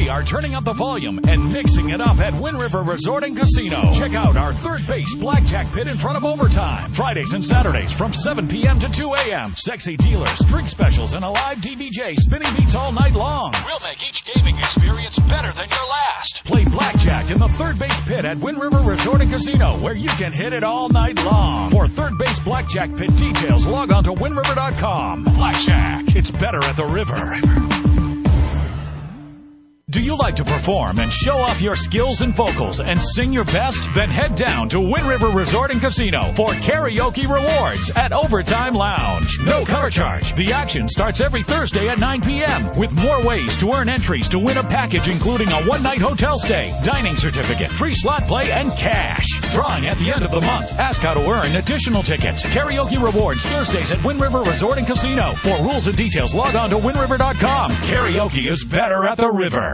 We are turning up the volume and mixing it up at Wind River Resort and Casino. Check out our third base blackjack pit in front of Overtime. Fridays and Saturdays from 7 p.m. to 2 a.m. Sexy dealers, drink specials, and a live DVJ spinning beats all night long. We'll make each gaming experience better than your last. Play blackjack in the third base pit at Wind River Resort and Casino, where you can hit it all night long. For third base blackjack pit details, log on to windriver.com. Blackjack, it's better at the river. Do you like to perform and show off your skills and vocals and sing your best? Then head down to Wind River Resort and Casino for karaoke rewards at Overtime Lounge. No cover charge. The action starts every Thursday at 9 p.m. with more ways to earn entries to win a package including a one-night hotel stay, dining certificate, free slot play, and cash. Drawing at the end of the month. Ask how to earn additional tickets. Karaoke rewards Thursdays at Wind River Resort and Casino. For rules and details, log on to windriver.com. Karaoke is better at the river.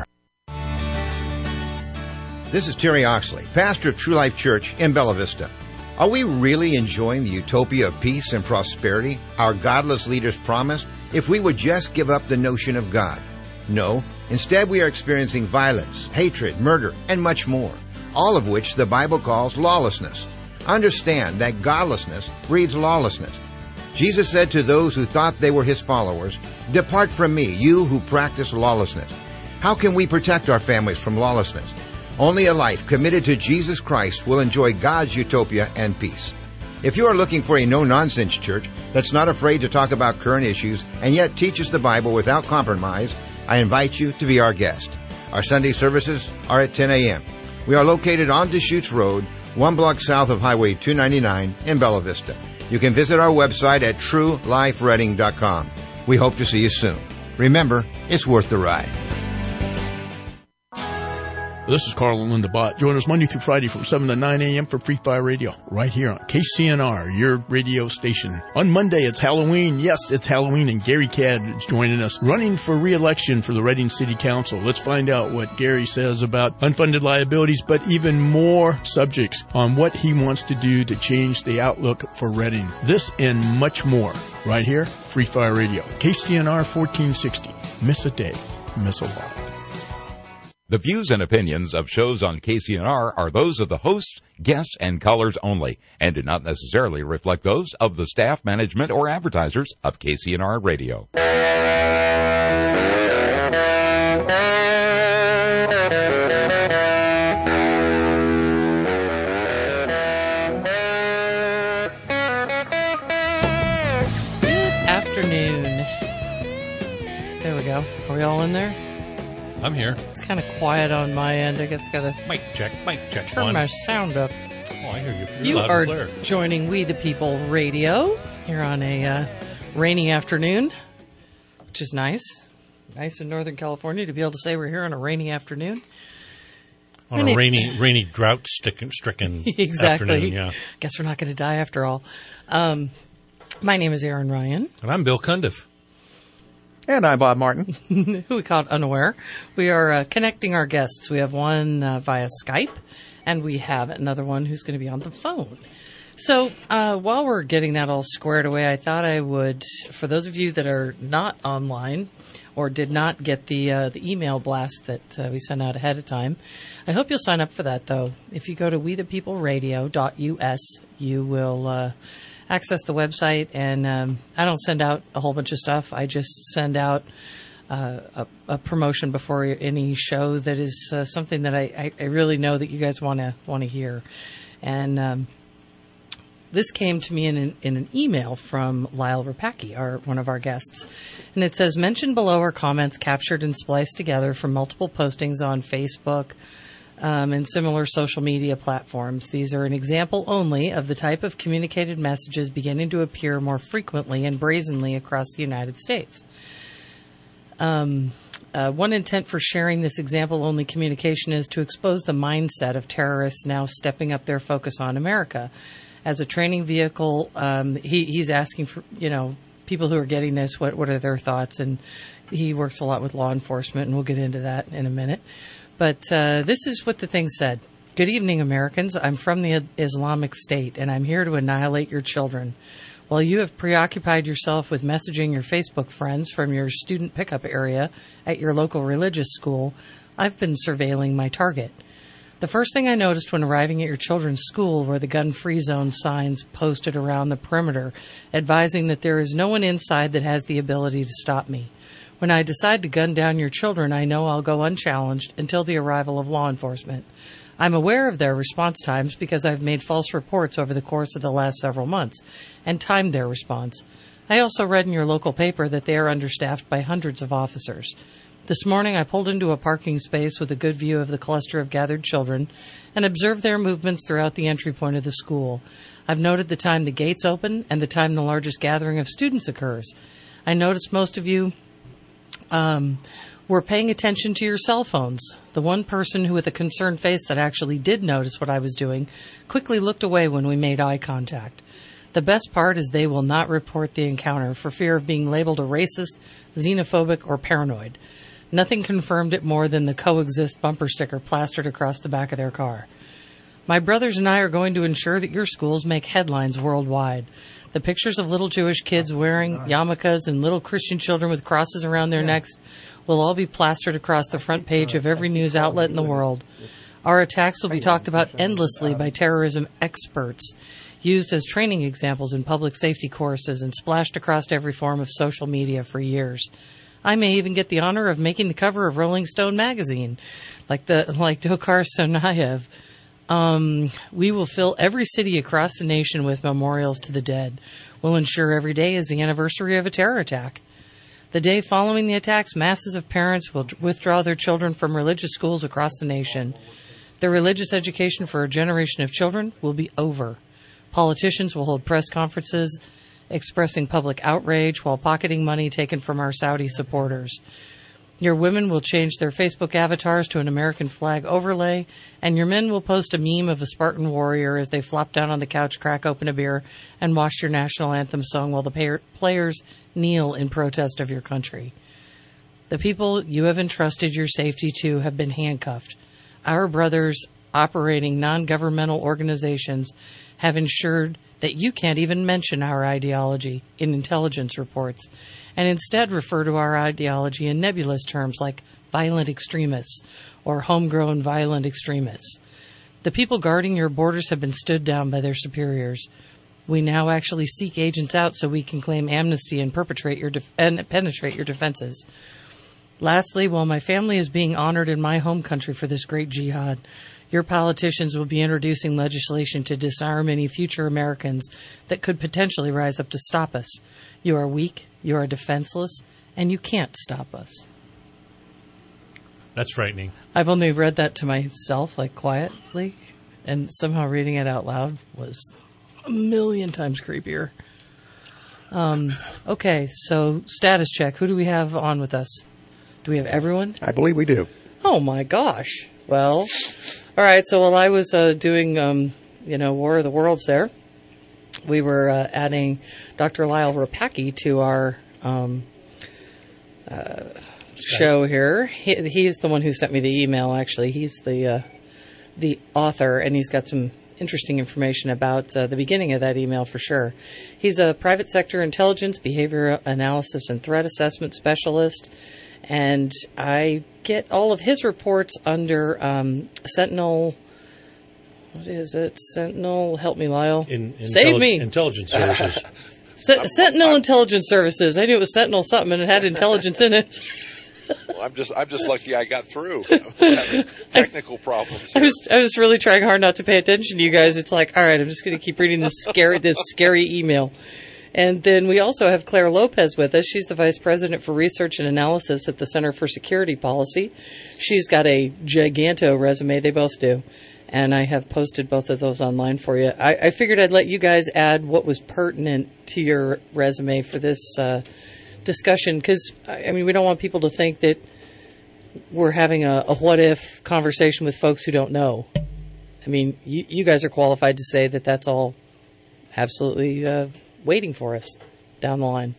This is Terry Oxley, pastor of True Life Church in Bella Vista. Are we really enjoying the utopia of peace and prosperity our godless leaders promised if we would just give up the notion of God? No. Instead, we are experiencing violence, hatred, murder, and much more, all of which the Bible calls lawlessness. Understand that godlessness breeds lawlessness. Jesus said to those who thought they were His followers, "Depart from me, you who practice lawlessness." How can we protect our families from lawlessness? Only a life committed to Jesus Christ will enjoy God's utopia and peace. If you are looking for a no-nonsense church that's not afraid to talk about current issues and yet teaches the Bible without compromise, I invite you to be our guest. Our Sunday services are at 10 a.m. We are located on Deschutes Road, 1 block south of Highway 299 in Bella Vista. You can visit our website at truelifereading.com. We hope to see you soon. Remember, it's worth the ride. This is Carl and Linda Bott. Join us Monday through Friday from 7 to 9 a.m. for Free Fire Radio, right here on KCNR, your radio station. On Monday, it's Halloween. Yes, it's Halloween, and Gary Cadd is joining us, running for re-election for the Reading City Council. Let's find out what Gary says about unfunded liabilities, but even more subjects on what he wants to do to change the outlook for Reading. This and much more, right here, Free Fire Radio, KCNR 1460. Miss a day, miss a lot. The views and opinions of shows on KCNR are those of the hosts, guests, and callers only, and do not necessarily reflect those of the staff, management, or advertisers of KCNR Radio. Good afternoon. There we go. Are we all in there? I'm here. It's kind of quiet on my end. I guess I gotta Mic check. turn my sound up. Oh, I hear you. You loud are and clear. joining We the People Radio here on a rainy afternoon, which is nice. Nice in Northern California to be able to say we're here on a rainy afternoon. On a rainy, drought-stricken Exactly. afternoon, yeah. Guess we're not going to die after all. My name is Aaron Ryan. And I'm Bill Cundiff. And I'm Bob Martin. Who we caught unaware. We are connecting our guests. We have one via Skype, and we have another one who's going to be on the phone. So while we're getting that all squared away, I thought I would, for those of you that are not online or did not get the email blast that we sent out ahead of time, I hope you'll sign up for that, though. If you go to wethepeopleradio.us, you will access the website, and I don't send out a whole bunch of stuff. I just send out a promotion before any show that is something that I really know that you guys want to hear. And this came to me in an email from Lyle Rapacki, one of our guests. And it says, mention below are comments captured and spliced together from multiple postings on Facebook, and similar social media platforms. These are an example only of the type of communicated messages beginning to appear more frequently and brazenly across the United States. One intent for sharing this example-only communication is to expose the mindset of terrorists now stepping up their focus on America. As a training vehicle, he's asking for, people who are getting this, what are their thoughts? And he works a lot with law enforcement, and we'll get into that in a minute. But this is what the thing said. Good evening, Americans. I'm from the Islamic State, and I'm here to annihilate your children. While you have preoccupied yourself with messaging your Facebook friends from your student pickup area at your local religious school, I've been surveilling my target. The first thing I noticed when arriving at your children's school were the gun-free zone signs posted around the perimeter, advising that there is no one inside that has the ability to stop me. When I decide to gun down your children, I know I'll go unchallenged until the arrival of law enforcement. I'm aware of their response times because I've made false reports over the course of the last several months and timed their response. I also read in your local paper that they are understaffed by hundreds of officers. This morning I pulled into a parking space with a good view of the cluster of gathered children and observed their movements throughout the entry point of the school. I've noted the time the gates open and the time the largest gathering of students occurs. I noticed most of you were paying attention to your cell phones. The one person who, with a concerned face that actually did notice what I was doing, quickly looked away when we made eye contact. The best part is they will not report the encounter for fear of being labeled a racist, xenophobic, or paranoid. Nothing confirmed it more than the coexist bumper sticker plastered across the back of their car. My brothers and I are going to ensure that your schools make headlines worldwide. The pictures of little Jewish kids wearing yarmulkes and little Christian children with crosses around their necks will all be plastered across the front page of every news outlet in the world. Our attacks will be talked about endlessly by terrorism experts, used as training examples in public safety courses, and splashed across every form of social media for years. I may even get the honor of making the cover of Rolling Stone magazine, like Dokar Tsarnaev. We will fill every city across the nation with memorials to the dead. We'll ensure every day is the anniversary of a terror attack. The day following the attacks, masses of parents will withdraw their children from religious schools across the nation. The religious education for a generation of children will be over. Politicians will hold press conferences expressing public outrage while pocketing money taken from our Saudi supporters. Your women will change their Facebook avatars to an American flag overlay, and your men will post a meme of a Spartan warrior as they flop down on the couch, crack open a beer, and watch your national anthem sung while the players kneel in protest of your country. The people you have entrusted your safety to have been handcuffed. Our brothers operating non-governmental organizations have ensured that you can't even mention our ideology in intelligence reports, and instead refer to our ideology in nebulous terms like violent extremists or homegrown violent extremists. The people guarding your borders have been stood down by their superiors. We now actually seek agents out so we can claim amnesty and penetrate your defenses. Lastly, while my family is being honored in my home country for this great jihad, your politicians will be introducing legislation to disarm any future Americans that could potentially rise up to stop us. You are weak, you are defenseless, and you can't stop us. That's frightening. I've only read that to myself, like quietly, and somehow reading it out loud was a million times creepier. Okay, so status check. Who do we have on with us? Do we have everyone? I believe we do. Oh my gosh. Well, all right. So while I was doing, War of the Worlds there, we were adding Dr. Lyle Rapacki to our show here. He's the one who sent me the email, actually. He's the author, and he's got some interesting information about the beginning of that email for sure. He's a private sector intelligence, behavior analysis, and threat assessment specialist, and I get all of his reports under Sentinel. What is it? Sentinel, help me, Lyle. Save me. Intelligence Services. Sentinel Intelligence Services. I knew it was Sentinel something and it had intelligence in it. Well, I'm just lucky I got through. I'm having technical problems here. I was really trying hard not to pay attention to you guys. It's like, all right, I'm just going to keep reading this scary email. And then we also have Claire Lopez with us. She's the Vice President for Research and Analysis at the Center for Security Policy. She's got a giganto resume. They both do. And I have posted both of those online for you. I figured I'd let you guys add what was pertinent to your resume for this discussion, because, I mean, we don't want people to think that we're having a what-if conversation with folks who don't know. I mean, you guys are qualified to say that that's all absolutely waiting for us down the line.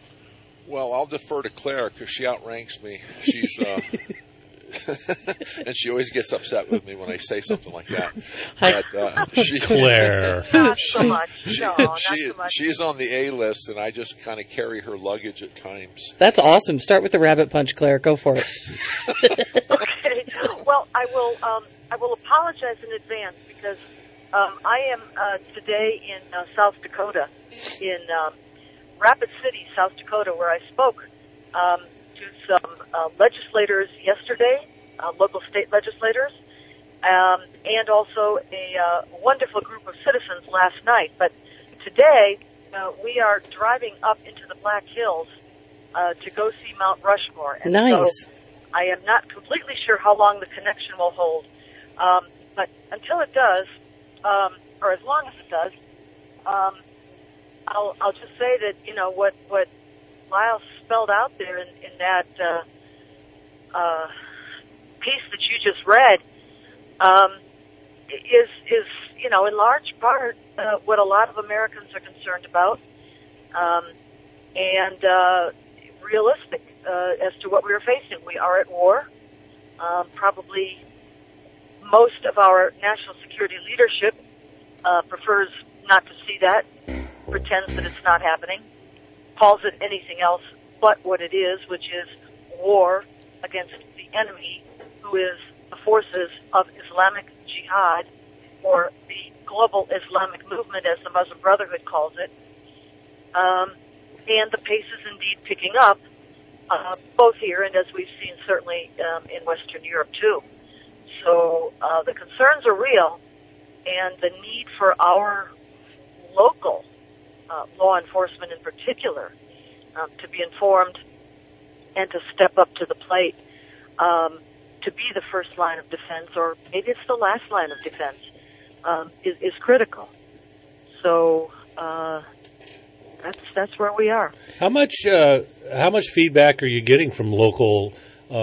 Well, I'll defer to Claire because she outranks me. She's and and she always gets upset with me when I say something like that. But Claire. Not so much. No, not so much. She's on the A list, and I just kind of carry her luggage at times. That's awesome. Start with the rabbit punch, Claire. Go for it. Okay. Well, I will apologize in advance because I am today in South Dakota, in Rapid City, South Dakota, where I spoke to some legislators yesterday, local state legislators, and also a wonderful group of citizens last night. But today, we are driving up into the Black Hills to go see Mount Rushmore. And Nice. So I am not completely sure how long the connection will hold. But until it does, or as long as it does, I'll just say that, you know, what Lyle spelled out there in that piece that you just read is, you know, in large part what a lot of Americans are concerned about, and realistic as to what we are facing. We are at war. Probably most of our national security leadership prefers not to see that, pretends that it's not happening, calls it anything else but what it is, which is war against the enemy, who is the forces of Islamic Jihad, or the global Islamic movement, as the Muslim Brotherhood calls it. And the pace is indeed picking up, both here and as we've seen certainly in Western Europe too. So the concerns are real, and the need for our local law enforcement in particular to be informed and to step up to the plate, to be the first line of defense, or maybe it's the last line of defense, is critical. So that's where we are. How much feedback are you getting from local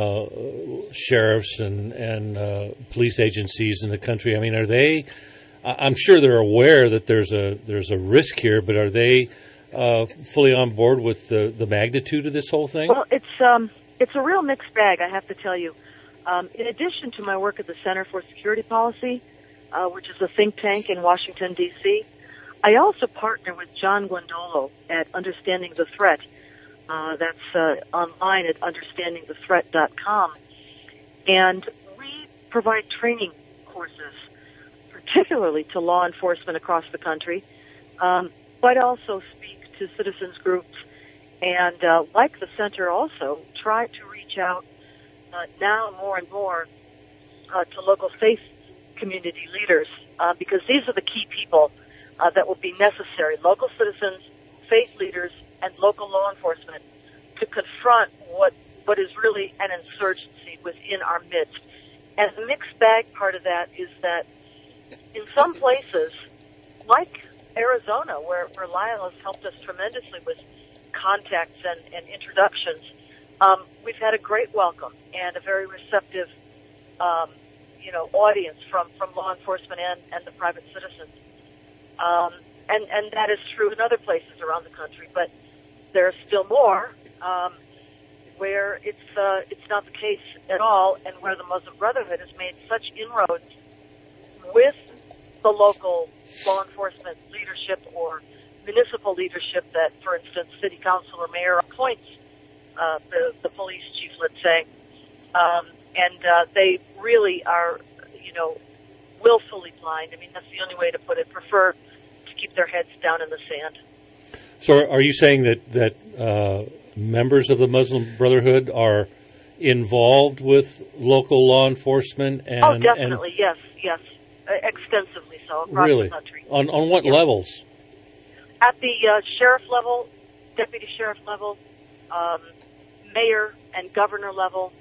sheriffs and police agencies in the country? I mean, are they? I'm sure they're aware that there's a risk here, but are they fully on board with the magnitude of this whole thing? Well, it's a real mixed bag, I have to tell you. In addition to my work at the Center for Security Policy, which is a think tank in Washington, D.C., I also partner with John Guandolo at Understanding the Threat. That's online at understandingthethreat.com. And we provide training courses, particularly to law enforcement across the country, but also speak to citizens groups and, like the center also, try to reach out now more and more to local faith community leaders, because these are the key people that will be necessary, local citizens, faith leaders, and local law enforcement, to confront what is really an insurgency within our midst. And the mixed bag part of that is that in some places, like Arizona, where Lyle has helped us tremendously with contacts and introductions, we've had a great welcome and a very receptive, audience from law enforcement and the private citizens. And that is true in other places around the country, but there are still more where it's not the case at all, and where the Muslim Brotherhood has made such inroads with the local law enforcement leadership or municipal leadership that, for instance, city council or mayor appoints the police chief, let's say, and they really are, willfully blind. I mean, that's the only way to put it. Prefer to keep their heads down in the sand. So are you saying that members of the Muslim Brotherhood are involved with local law enforcement? And, definitely, yes, extensively so across really? The country. On what levels? At the sheriff level, deputy sheriff level, mayor and governor level,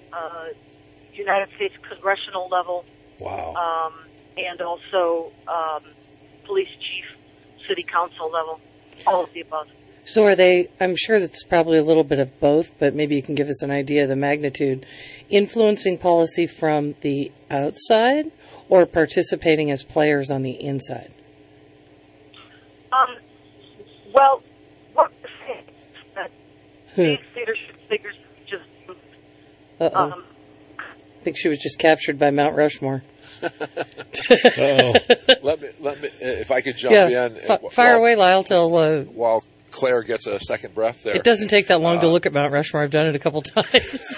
United States congressional level. Wow. And also police chief, city council level, all of the above. So are they, I'm sure that's probably a little bit of both, but maybe you can give us an idea of the magnitude, influencing policy from the outside or participating as players on the inside? Well, what we're saying is that these leadership figures just think she was just captured by Mount Rushmore. Uh-oh. Let me, if I could jump in. Fire away, Lyle, till... while Claire gets a second breath there. It doesn't take that long to look at Mount Rushmore. I've done it a couple times.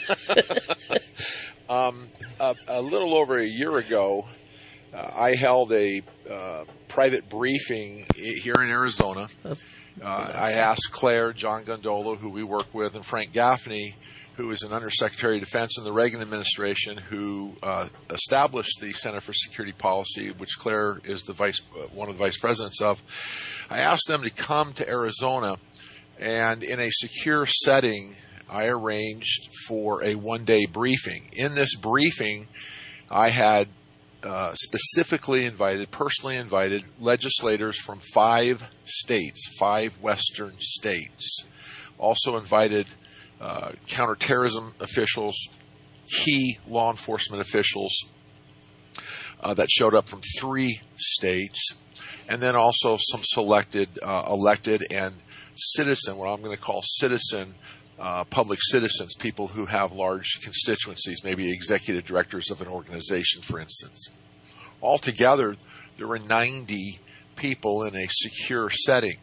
A little over a year ago, I held a private briefing here in Arizona. I asked Claire, John Gondola, who we work with, and Frank Gaffney, who is an Undersecretary of Defense in the Reagan administration, who established the Center for Security Policy, which Claire is one of the vice presidents of. I asked them to come to Arizona, and in a secure setting, I arranged for a one-day briefing. In this briefing, I had personally invited legislators from 5 states, 5 western states. Also invited counterterrorism officials, key law enforcement officials that showed up from 3 states, and then also some selected elected and citizen, what I'm going to call citizen, public citizens, people who have large constituencies, maybe executive directors of an organization, for instance. Altogether, there were 90 people in a secure setting.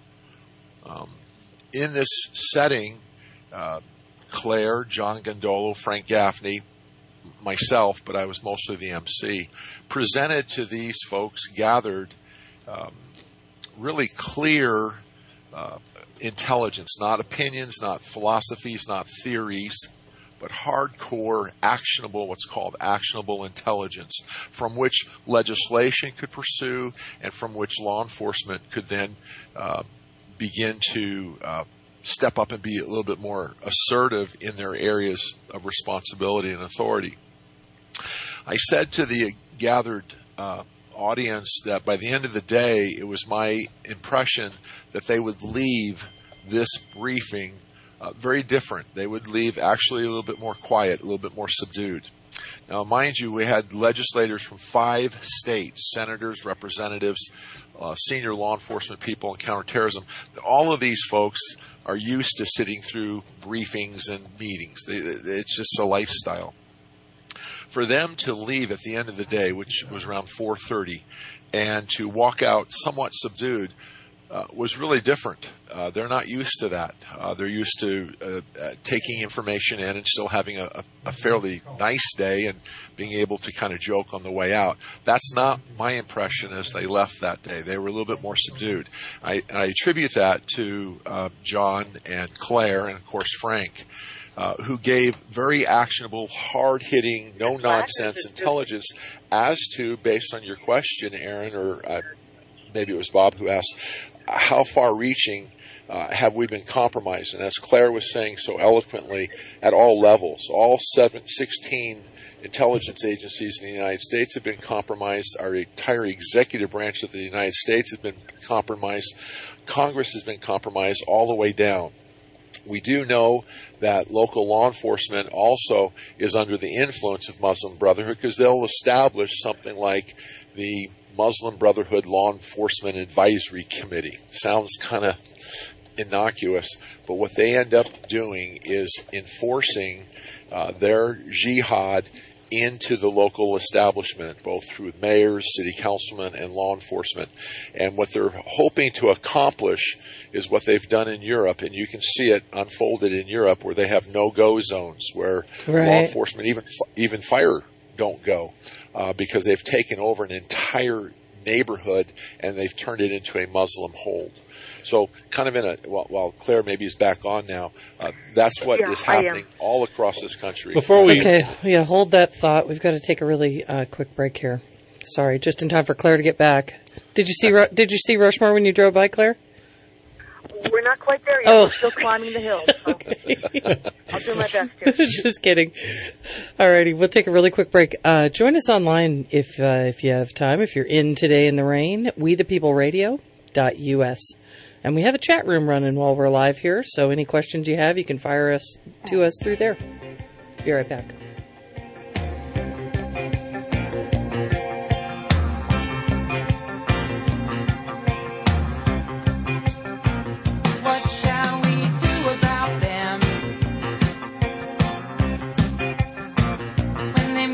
In this setting, Claire, John Gondola, Frank Gaffney, myself, but I was mostly the MC, presented to these folks gathered really clear intelligence, not opinions, not philosophies, not theories, but hardcore, actionable, what's called actionable intelligence, from which legislation could pursue and from which law enforcement could then begin to step up and be a little bit more assertive in their areas of responsibility and authority. I said to the gathered audience that by the end of the day, it was my impression that they would leave this briefing very different. They would leave actually a little bit more quiet, a little bit more subdued. Now, mind you, we had legislators from 5 states, senators, representatives, senior law enforcement people, and counterterrorism. All of these folks are used to sitting through briefings and meetings. It's just a lifestyle. For them to leave at the end of the day, which was around 4:30, and to walk out somewhat subdued was really different. They're not used to that. They're used to taking information in and still having a fairly nice day and being able to kind of joke on the way out. That's not my impression as they left that day. They were a little bit more subdued. I attribute that to John and Claire and, of course, Frank, who gave very actionable, hard-hitting, no-nonsense intelligence as to, based on your question, Aaron, or maybe it was Bob who asked, how far-reaching have we been compromised? And as Claire was saying so eloquently, at all levels, all 16 intelligence agencies in the United States have been compromised. Our entire executive branch of the United States has been compromised. Congress has been compromised all the way down. We do know that local law enforcement also is under the influence of Muslim Brotherhood because they'll establish something like the Muslim Brotherhood Law Enforcement Advisory Committee. Sounds kind of innocuous, but what they end up doing is enforcing their jihad into the local establishment, both through mayors, city councilmen, and law enforcement. And what they're hoping to accomplish is what they've done in Europe, and you can see it unfolded in Europe, where they have no-go zones, where law enforcement, even fire, don't go, because they've taken over an entire neighborhood and they've turned it into a Muslim hold. So kind of while Claire maybe is back on now, that's what is happening all across this country. Hold that thought. We've got to take a really quick break here. Sorry, just in time for Claire to get back. Did you see Rushmore when you drove by, Claire? We're not quite there yet. We're still climbing the hill. So Okay. I'll do my best here. Just kidding. Alrighty, we'll take a really quick break. Join us online if you have time. If you're in today in the rain, wethepeopleradio.us. And we have a chat room running while we're live here, so any questions you have, you can fire us to us through there. Be right back. When they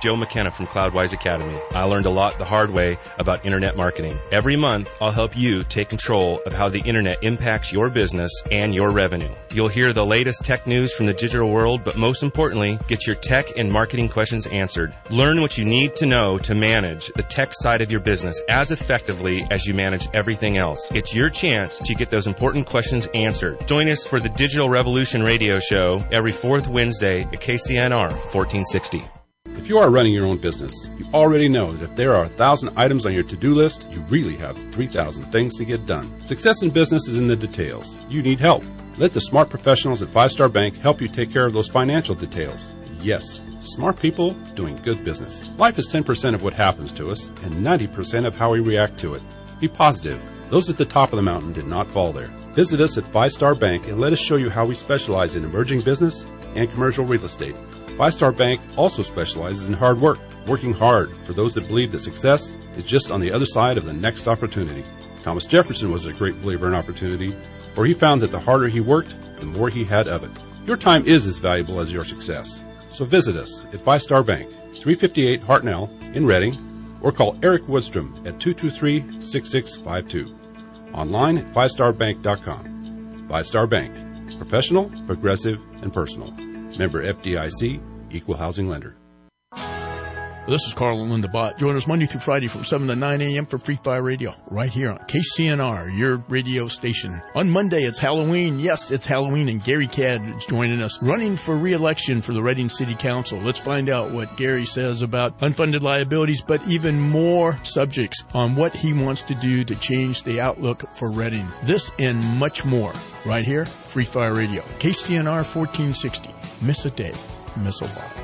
Joe McKenna from CloudWise Academy. I learned a lot the hard way about internet marketing. Every month, I'll help you take control of how the internet impacts your business and your revenue. You'll hear the latest tech news from the digital world, but most importantly, get your tech and marketing questions answered. Learn what you need to know to manage the tech side of your business as effectively as you manage everything else. It's your chance to get those important questions answered. Join us for the Digital Revolution radio show every fourth Wednesday at KCNR 1460. If you are running your own business, you already know that if there are 1,000 items on your to-do list, you really have 3,000 things to get done. Success in business is in the details. You need help. Let the smart professionals at 5 Star Bank help you take care of those financial details. Yes, smart people doing good business. Life is 10% of what happens to us and 90% of how we react to it. Be positive. Those at the top of the mountain did not fall there. Visit us at 5 Star Bank and let us show you how we specialize in emerging business and commercial real estate. 5 Star Bank also specializes in hard work, working hard for those that believe that success is just on the other side of the next opportunity. Thomas Jefferson was a great believer in opportunity, for he found that the harder he worked, the more he had of it. Your time is as valuable as your success. So visit us at 5 Star Bank, 358 Hartnell in Reading, or call Eric Woodstrom at 223-6652. Online at 5starbank.com. 5 Star Bank. Professional, progressive, and personal. Member FDIC, Equal Housing Lender. This is Carl and Linda Bott. Join us Monday through Friday from 7 to 9 a.m. for Free Fire Radio, right here on KCNR, your radio station. On Monday, it's Halloween. Yes, it's Halloween, and Gary Cadd is joining us, running for re-election for the Reading City Council. Let's find out what Gary says about unfunded liabilities, but even more subjects on what he wants to do to change the outlook for Reading. This and much more, right here, Free Fire Radio, KCNR 1460. Miss a day, miss a lot.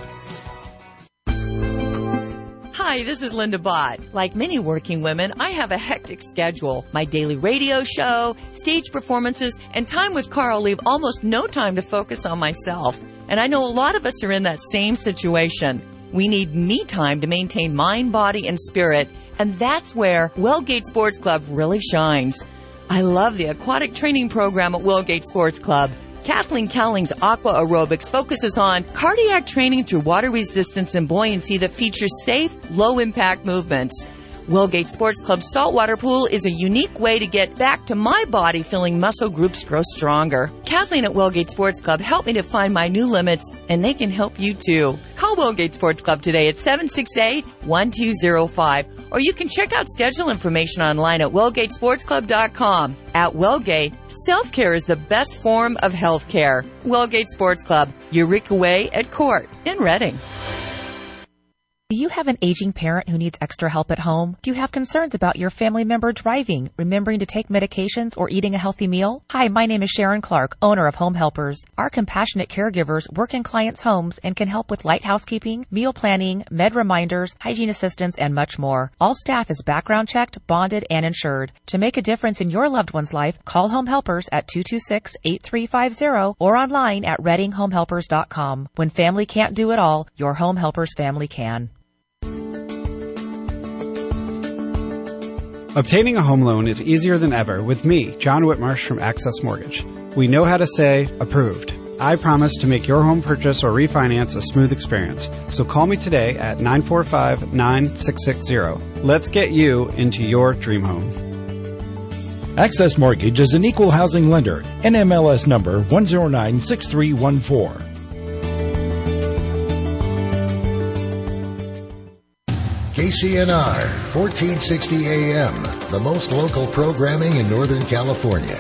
Hi, this is Linda Bott. Like many working women, I have a hectic schedule. My daily radio show, stage performances, and time with Carl leave almost no time to focus on myself. And I know a lot of us are in that same situation. We need me time to maintain mind, body, and spirit, and that's where Wellgate Sports Club really shines. I love the aquatic training program at Wellgate Sports Club. Kathleen Cowling's Aqua Aerobics focuses on cardiac training through water resistance and buoyancy that features safe, low-impact movements. Wellgate Sports Club's saltwater pool is a unique way to get back to my body feeling muscle groups grow stronger. Kathleen at Wellgate Sports Club helped me to find my new limits, and they can help you too. Call Wellgate Sports Club today at 768-1205, or you can check out schedule information online at wellgatesportsclub.com. At Wellgate, self-care is the best form of health care. Wellgate Sports Club, Eureka Way at Court in Reading. Do you have an aging parent who needs extra help at home? Do you have concerns about your family member driving, remembering to take medications, or eating a healthy meal? Hi, my name is Sharon Clark, owner of Home Helpers. Our compassionate caregivers work in clients' homes and can help with light housekeeping, meal planning, med reminders, hygiene assistance, and much more. All staff is background checked, bonded, and insured. To make a difference in your loved one's life, call Home Helpers at 226-8350 or online at readinghomehelpers.com. When family can't do it all, your Home Helpers family can. Obtaining a home loan is easier than ever with me, John Whitmarsh from Access Mortgage. We know how to say, approved. I promise to make your home purchase or refinance a smooth experience. So call me today at 945-9660. Let's get you into your dream home. Access Mortgage is an equal housing lender. NMLS number 1096314. KCNR, 1460 AM, the most local programming in Northern California.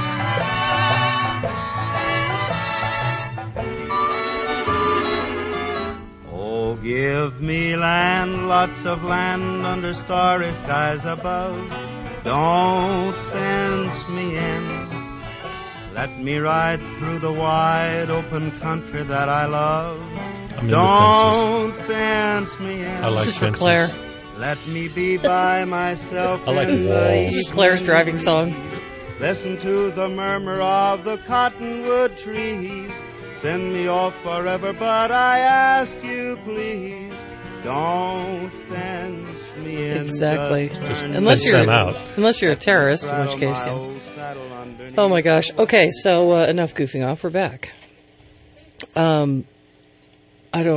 Oh, give me land, lots of land under starry skies above. Don't fence me in. Let me ride through the wide open country that I love. Don't fence me in. I like this is for Claire. Let me be by myself. I like in This is Claire's driving song. Listen to the murmur of the cottonwood trees. Send me off forever, but I ask you, please, don't fence me in. Exactly. Just unless you're out. Unless you're a terrorist, in which case, yeah. Oh my gosh. Okay, so enough goofing off. We're back.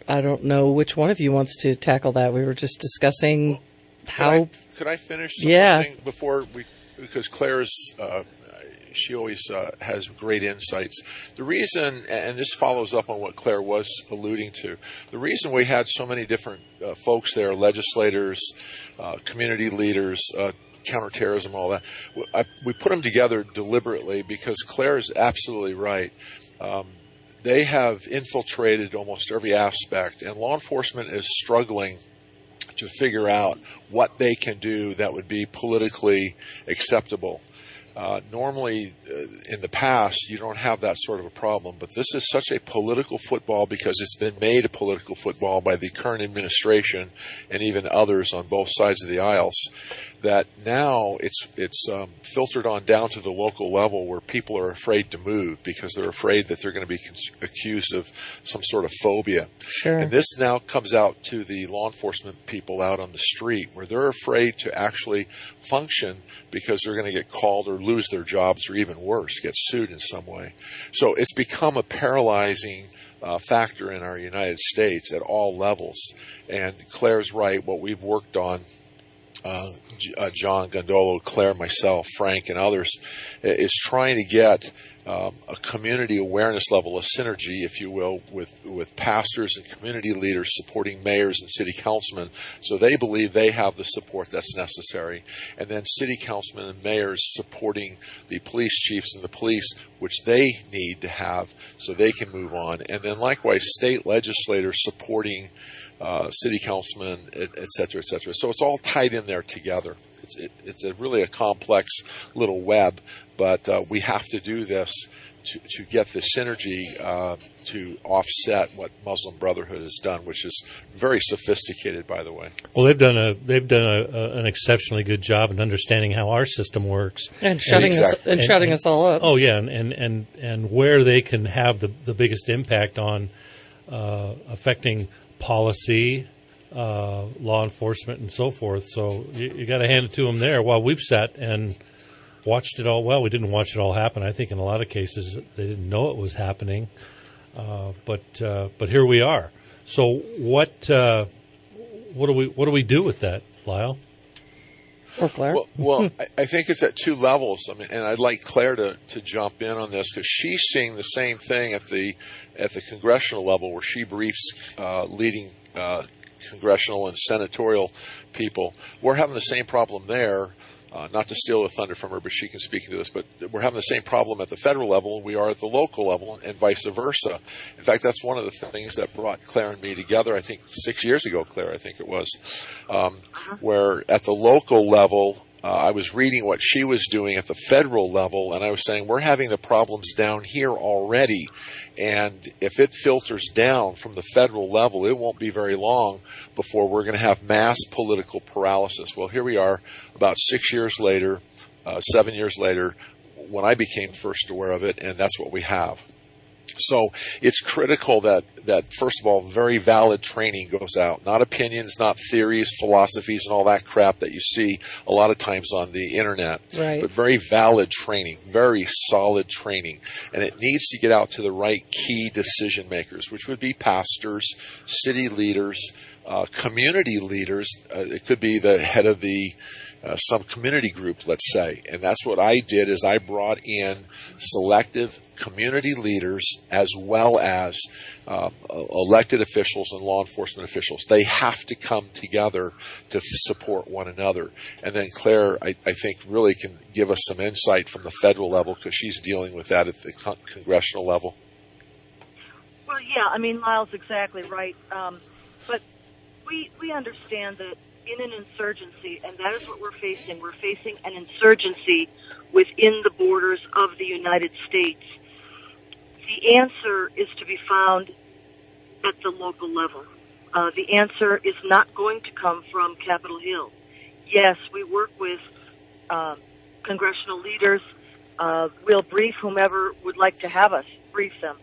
I don't know which one of you wants to tackle that. We were just discussing how. Could I finish something before because Claire's she always has great insights. The reason, and this follows up on what Claire was alluding to, the reason we had so many different folks there, legislators, community leaders, counterterrorism, all that, we put them together deliberately because Claire is absolutely right. They have infiltrated almost every aspect, and law enforcement is struggling to figure out what they can do that would be politically acceptable. Normally, in the past, you don't have that sort of a problem, but this is such a political football because it's been made a political football by the current administration and even others on both sides of the aisles, that now it's filtered on down to the local level where people are afraid to move because they're afraid that they're going to be accused of some sort of phobia. Sure. And this now comes out to the law enforcement people out on the street where they're afraid to actually function because they're going to get called or lose their jobs or even worse, get sued in some way. So it's become a paralyzing factor in our United States at all levels. And Claire's right, what we've worked on, John Gondolo, Claire, myself, Frank, and others, is trying to get a community awareness level, a synergy, if you will, with pastors and community leaders supporting mayors and city councilmen, so they believe they have the support that's necessary, and then city councilmen and mayors supporting the police chiefs and the police, which they need to have so they can move on, and then likewise state legislators supporting city councilmen, et cetera, et cetera. So it's all tied in there together. It's really a complex little web, but we have to do this to get the synergy to offset what Muslim Brotherhood has done, which is very sophisticated, by the way. Well, they've done an exceptionally good job in understanding how our system works and shutting us all up. Oh yeah, and where they can have the biggest impact on affecting policy, law enforcement, and so forth. So you got to hand it to them there. While we've sat and watched it all. Well, we didn't watch it all happen. I think in a lot of cases they didn't know it was happening. But here we are. So what do we do with that, Lyle? Or Claire? Well, I think it's at two levels. I mean, and I'd like Claire to jump in on this because she's seeing the same thing at the congressional level, where she briefs leading congressional and senatorial people. We're having the same problem there. Not to steal the thunder from her, but she can speak to this, but we're having the same problem at the federal level we are at the local level, and vice versa. In fact, that's one of the things that brought Claire and me together, I think 6 years ago, Claire, I think it was, where at the local level, I was reading what she was doing at the federal level, and I was saying, we're having the problems down here already. And if it filters down from the federal level, it won't be very long before we're going to have mass political paralysis. Well, here we are about 6 years later, 7 years later, when I became first aware of it, and that's what we have. So it's critical that first of all, very valid training goes out. Not opinions, not theories, philosophies, and all that crap that you see a lot of times on the internet. Right. But very valid training, very solid training. And it needs to get out to the right key decision makers, which would be pastors, city leaders, community leaders. It could be the head of some community group, let's say. And that's what I did, is I brought in selective community leaders as well as elected officials and law enforcement officials. They have to come together to support one another. And then Claire, I think, really can give us some insight from the federal level, because she's dealing with that at the congressional level. Well, yeah, I mean, Lyle's exactly right. But we understand that in an insurgency, and that is what we're facing an insurgency within the borders of the United States. The answer is to be found at the local level. The answer is not going to come from Capitol Hill. Yes, we work with congressional leaders. We'll brief whomever would like to have us brief them.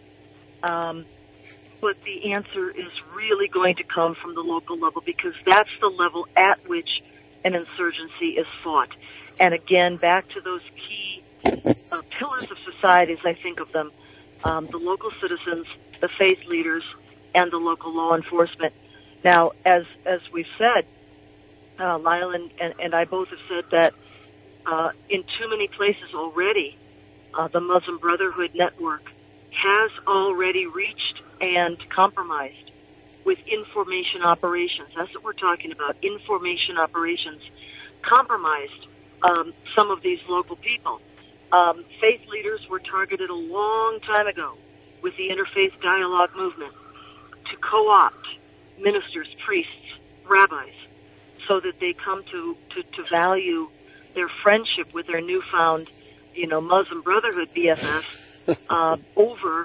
But the answer is really going to come from the local level, because that's the level at which an insurgency is fought. And again, back to those key pillars of society, as I think of them, the local citizens, the faith leaders, and the local law enforcement. Now, as we've said, Lyle and I both have said that in too many places already, the Muslim Brotherhood network has already reached and compromised with information operations. That's what we're talking about, information operations. Compromised some of these local people. Faith leaders were targeted a long time ago with the Interfaith Dialogue Movement to co-opt ministers, priests, rabbis, so that they come to value their friendship with their newfound, Muslim Brotherhood BFF over,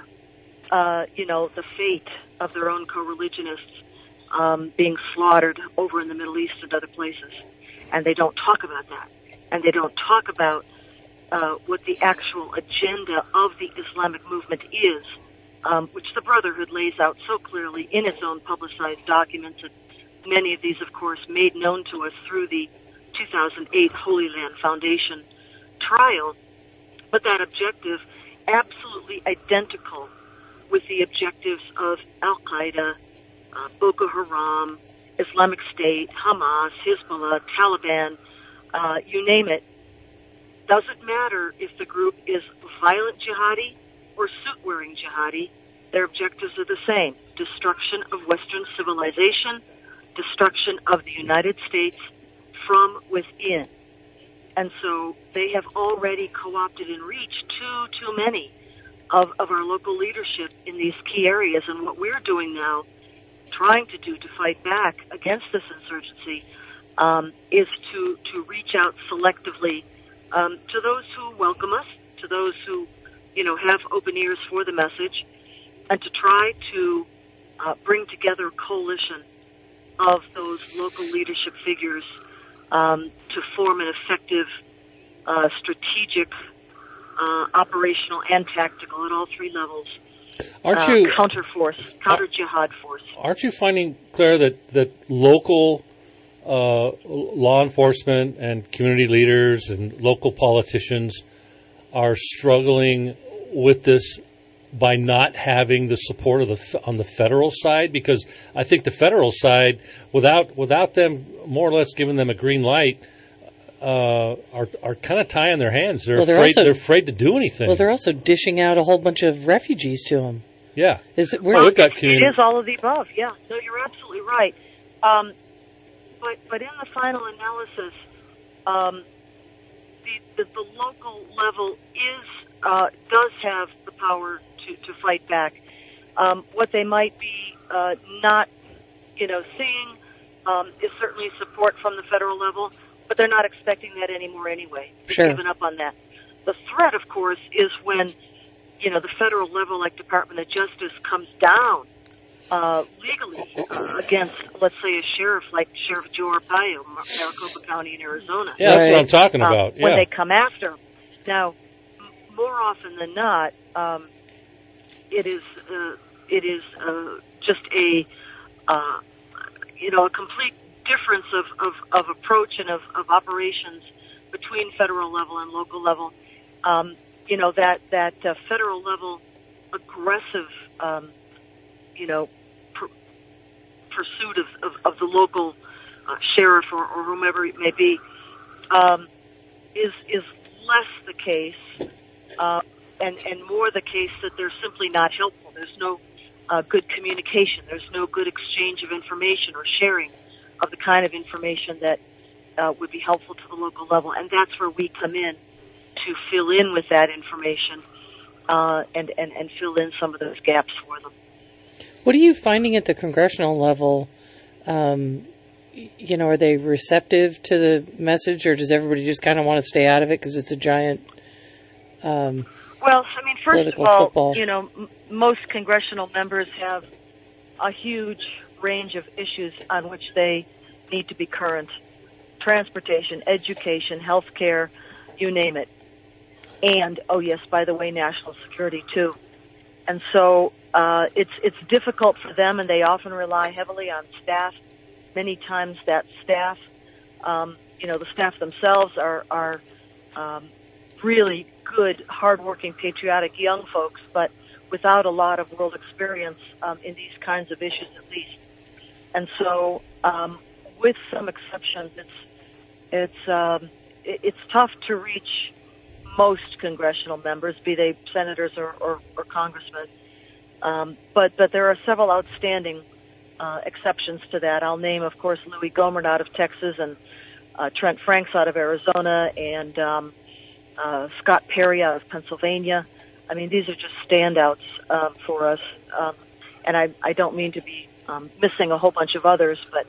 the fate of their own co-religionists being slaughtered over in the Middle East and other places. And they don't talk about that. And they don't talk about what the actual agenda of the Islamic movement is, which the Brotherhood lays out so clearly in its own publicized documents, and many of these, of course, made known to us through the 2008 Holy Land Foundation trial. But that objective, absolutely identical with the objectives of Al-Qaeda, Boko Haram, Islamic State, Hamas, Hezbollah, Taliban, you name it. Doesn't matter if the group is violent jihadi or suit-wearing jihadi, their objectives are the same: destruction of Western civilization, destruction of the United States from within. And so they have already co-opted and reached too many of our local leadership in these key areas. And what we're doing now, trying to do to fight back against this insurgency, is to reach out selectively to those who welcome us, to those who, have open ears for the message, and to try to bring together a coalition of those local leadership figures to form an effective, strategic, operational and tactical at all three levels. Aren't you counter jihad force? Aren't you finding, Claire, that local law enforcement and community leaders and local politicians are struggling with this by not having the support of on the federal side? Because I think the federal side, without them more or less giving them a green light, are kind of tying their hands. They're afraid to do anything. Well, they're also dishing out a whole bunch of refugees to them. Yeah. It is all of the above. Yeah. No, you're absolutely right. But in the final analysis, the local level does have the power to fight back. What they might be not, seeing is certainly support from the federal level, but they're not expecting that anymore anyway. They've given up on that. The threat, of course, is when, the federal level, like Department of Justice, comes down legally against, let's say, a sheriff like Sheriff Joe Arpaio, Maricopa County in Arizona. Yeah, that's what I'm talking about. When they come after him. Now, more often than not, it is just a complete difference of approach and of operations between federal level and local level. That federal level aggressive, pursuit of the local sheriff or whomever it may be, is less the case, and more the case that they're simply not helpful. There's no good communication. There's no good exchange of information or sharing of the kind of information that would be helpful to the local level. And that's where we come in to fill in with that information and fill in some of those gaps for them. What are you finding at the congressional level? Are they receptive to the message, or does everybody just kind of want to stay out of it because it's a giant first of all, football? Most congressional members have a huge range of issues on which they need to be current. Transportation, education, health care, you name it. And, oh yes, by the way, national security too. And so it's difficult for them, and they often rely heavily on staff. Many times that staff, the staff themselves are really good, hardworking, patriotic young folks, but without a lot of world experience in these kinds of issues, at least. And so, with some exceptions, it's tough to reach most congressional members, be they senators or congressmen. But there are several outstanding exceptions to that. I'll name, of course, Louis Gohmert out of Texas, and Trent Franks out of Arizona, and Scott Perry out of Pennsylvania. I mean, these are just standouts for us. And I don't mean to be missing a whole bunch of others, but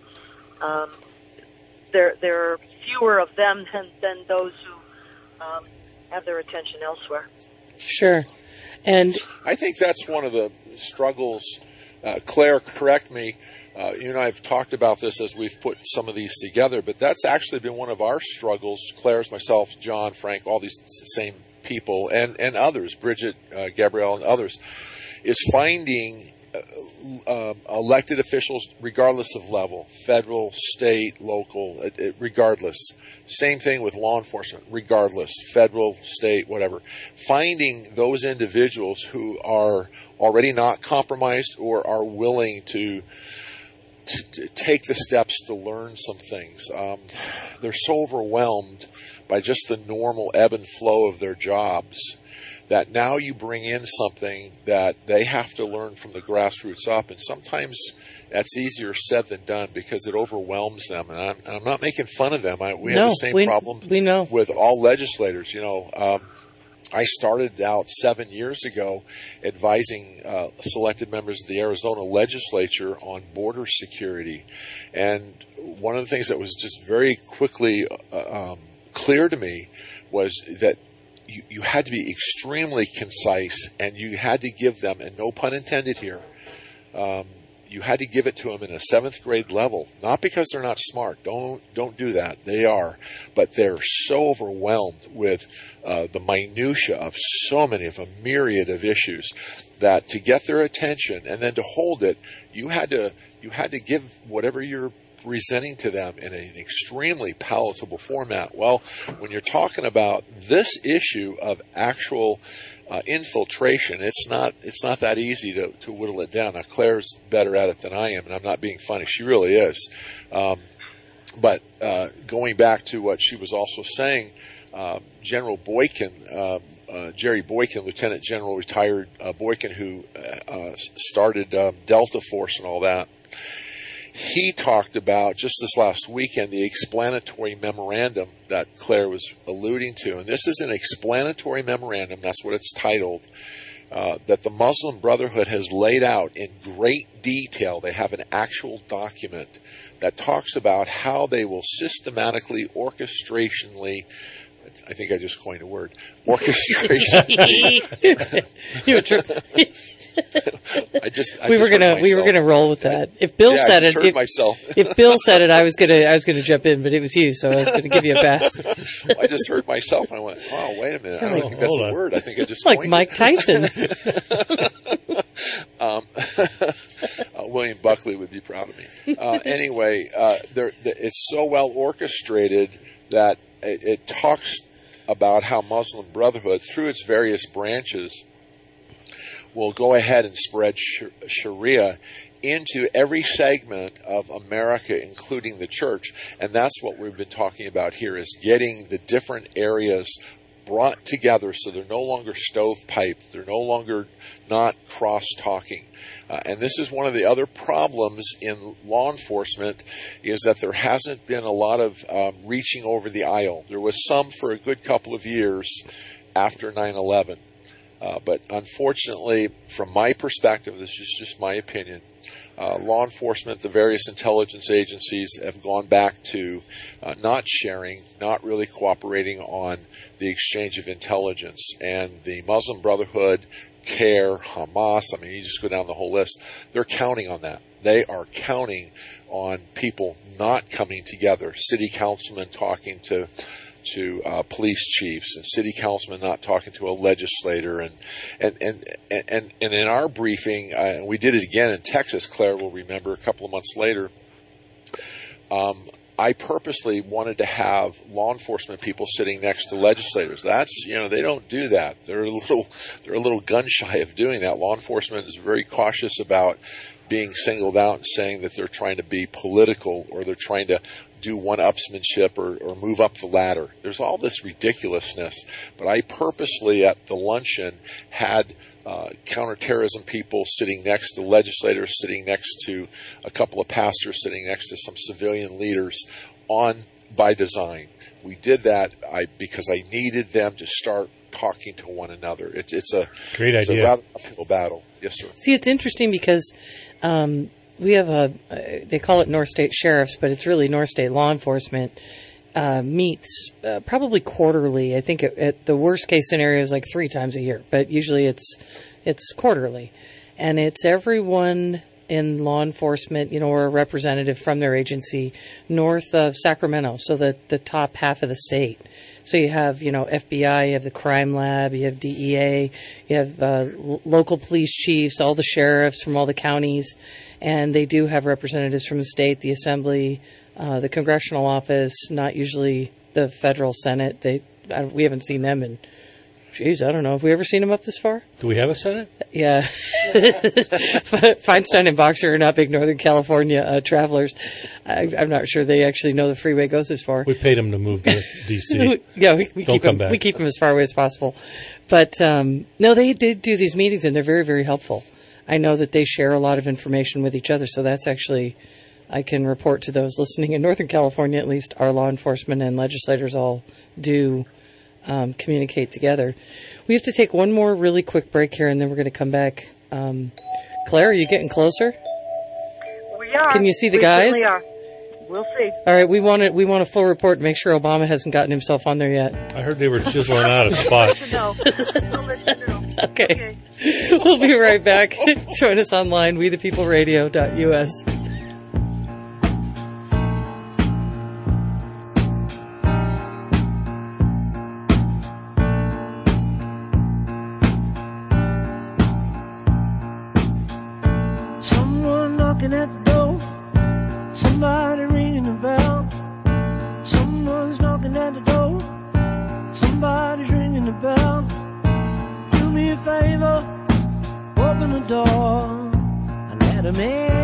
there are fewer of them than those who have their attention elsewhere. Sure. And I think that's one of the struggles. Claire, correct me. You and I have talked about this as we've put some of these together, but that's actually been one of our struggles. Claire's, myself, John, Frank, all these same people, and others, Bridget, Gabrielle, and others, is finding elected officials, regardless of level, federal, state, local, regardless. Same thing with law enforcement, regardless, federal, state, whatever. Finding those individuals who are already not compromised or are willing to take the steps to learn some things. They're so overwhelmed by just the normal ebb and flow of their jobs that now you bring in something that they have to learn from the grassroots up, and sometimes that's easier said than done because it overwhelms them. And I'm not making fun of them. We have the same problem with all legislators. You know, I started out 7 years ago advising selected members of the Arizona legislature on border security. And one of the things that was just very quickly clear to me was that you had to be extremely concise, and you had to give them, and no pun intended here, you had to give it to them in a 7th grade level. Not because they're not smart. Don't do that. They are. But they're so overwhelmed with the minutia of so many, of a myriad of issues, that to get their attention and then to hold it, you had to give whatever you're presenting to them in an extremely palatable format. Well, when you're talking about this issue of actual infiltration, it's not that easy to whittle it down. Now, Claire's better at it than I am, and I'm not being funny. She really is. But going back to what she was also saying, General Boykin, Jerry Boykin, Lieutenant General retired Boykin, who started Delta Force and all that, he talked about, just this last weekend, the explanatory memorandum that Claire was alluding to. And this is an explanatory memorandum, that's what it's titled, that the Muslim Brotherhood has laid out in great detail. They have an actual document that talks about how they will systematically, orchestrationally, I think I just coined a word, orchestrationally. We were gonna roll with that. If Bill said it, if Bill said it, I was gonna jump in, but it was you, so I was gonna give you a pass. I just heard myself, and I went, "Oh, wait a minute! I don't think that's a word. I think I just like Mike Tyson." William Buckley would be proud of me. Anyway, it's so well orchestrated that it talks about how Muslim Brotherhood, through its various branches, will go ahead and spread Sharia into every segment of America, including the church. And that's what we've been talking about here, is getting the different areas brought together so they're no longer stovepiped, they're no longer not cross-talking. And this is one of the other problems in law enforcement, is that there hasn't been a lot of reaching over the aisle. There was some for a good couple of years after 9/11. But unfortunately, from my perspective, this is just my opinion, law enforcement, the various intelligence agencies have gone back to not sharing, not really cooperating on the exchange of intelligence. And the Muslim Brotherhood, CARE, Hamas, I mean, you just go down the whole list, they're counting on that. They are counting on people not coming together, city councilmen talking to police chiefs, and city councilmen not talking to a legislator, and in our briefing, we did it again in Texas. Claire will remember a couple of months later. I purposely wanted to have law enforcement people sitting next to legislators. That's, they don't do that. They're a little gun shy of doing that. Law enforcement is very cautious about being singled out and saying that they're trying to be political or they're trying to do one-upsmanship or move up the ladder. There's all this ridiculousness. But I purposely at the luncheon had counterterrorism people sitting next to legislators, sitting next to a couple of pastors, sitting next to some civilian leaders by design. We did that because I needed them to start talking to one another. It's a great idea. It's a rather uphill battle. Yes, sir. See, it's interesting because we have they call it North State Sheriffs, but it's really North State Law Enforcement meets probably quarterly. I think at the worst case scenario is like 3 times a year, but usually it's quarterly. And it's everyone in law enforcement, or a representative from their agency north of Sacramento, so the top half of the state. So you have, FBI, you have the crime lab, you have DEA, you have local police chiefs, all the sheriffs from all the counties, and they do have representatives from the state, the assembly, the congressional office, not usually the federal Senate. We haven't seen them in, I don't know. Have we ever seen them up this far? Do we have a Senate? Yeah. Feinstein and Boxer are not big Northern California travelers. I'm not sure they actually know the freeway goes this far. We paid them to move to D.C. Yeah, we keep them as far away as possible. But, no, they did do these meetings, and they're very, very helpful. I know that they share a lot of information with each other, so that's actually, I can report to those listening in Northern California, at least our law enforcement and legislators all do communicate together. We have to take one more really quick break here, and then we're going to come back. Claire, are you getting closer? We are. Can you see the guys? We are. We'll see. All right, we want a full report to make sure Obama hasn't gotten himself on there yet. I heard they were chiseling out a spot. I'll let you know. Okay. We'll be right back. Join us online, wethepeopleradio.us. At the door, somebody ringing the bell. Someone's knocking at the door, somebody's ringing the bell. Do me a favor, open the door and let him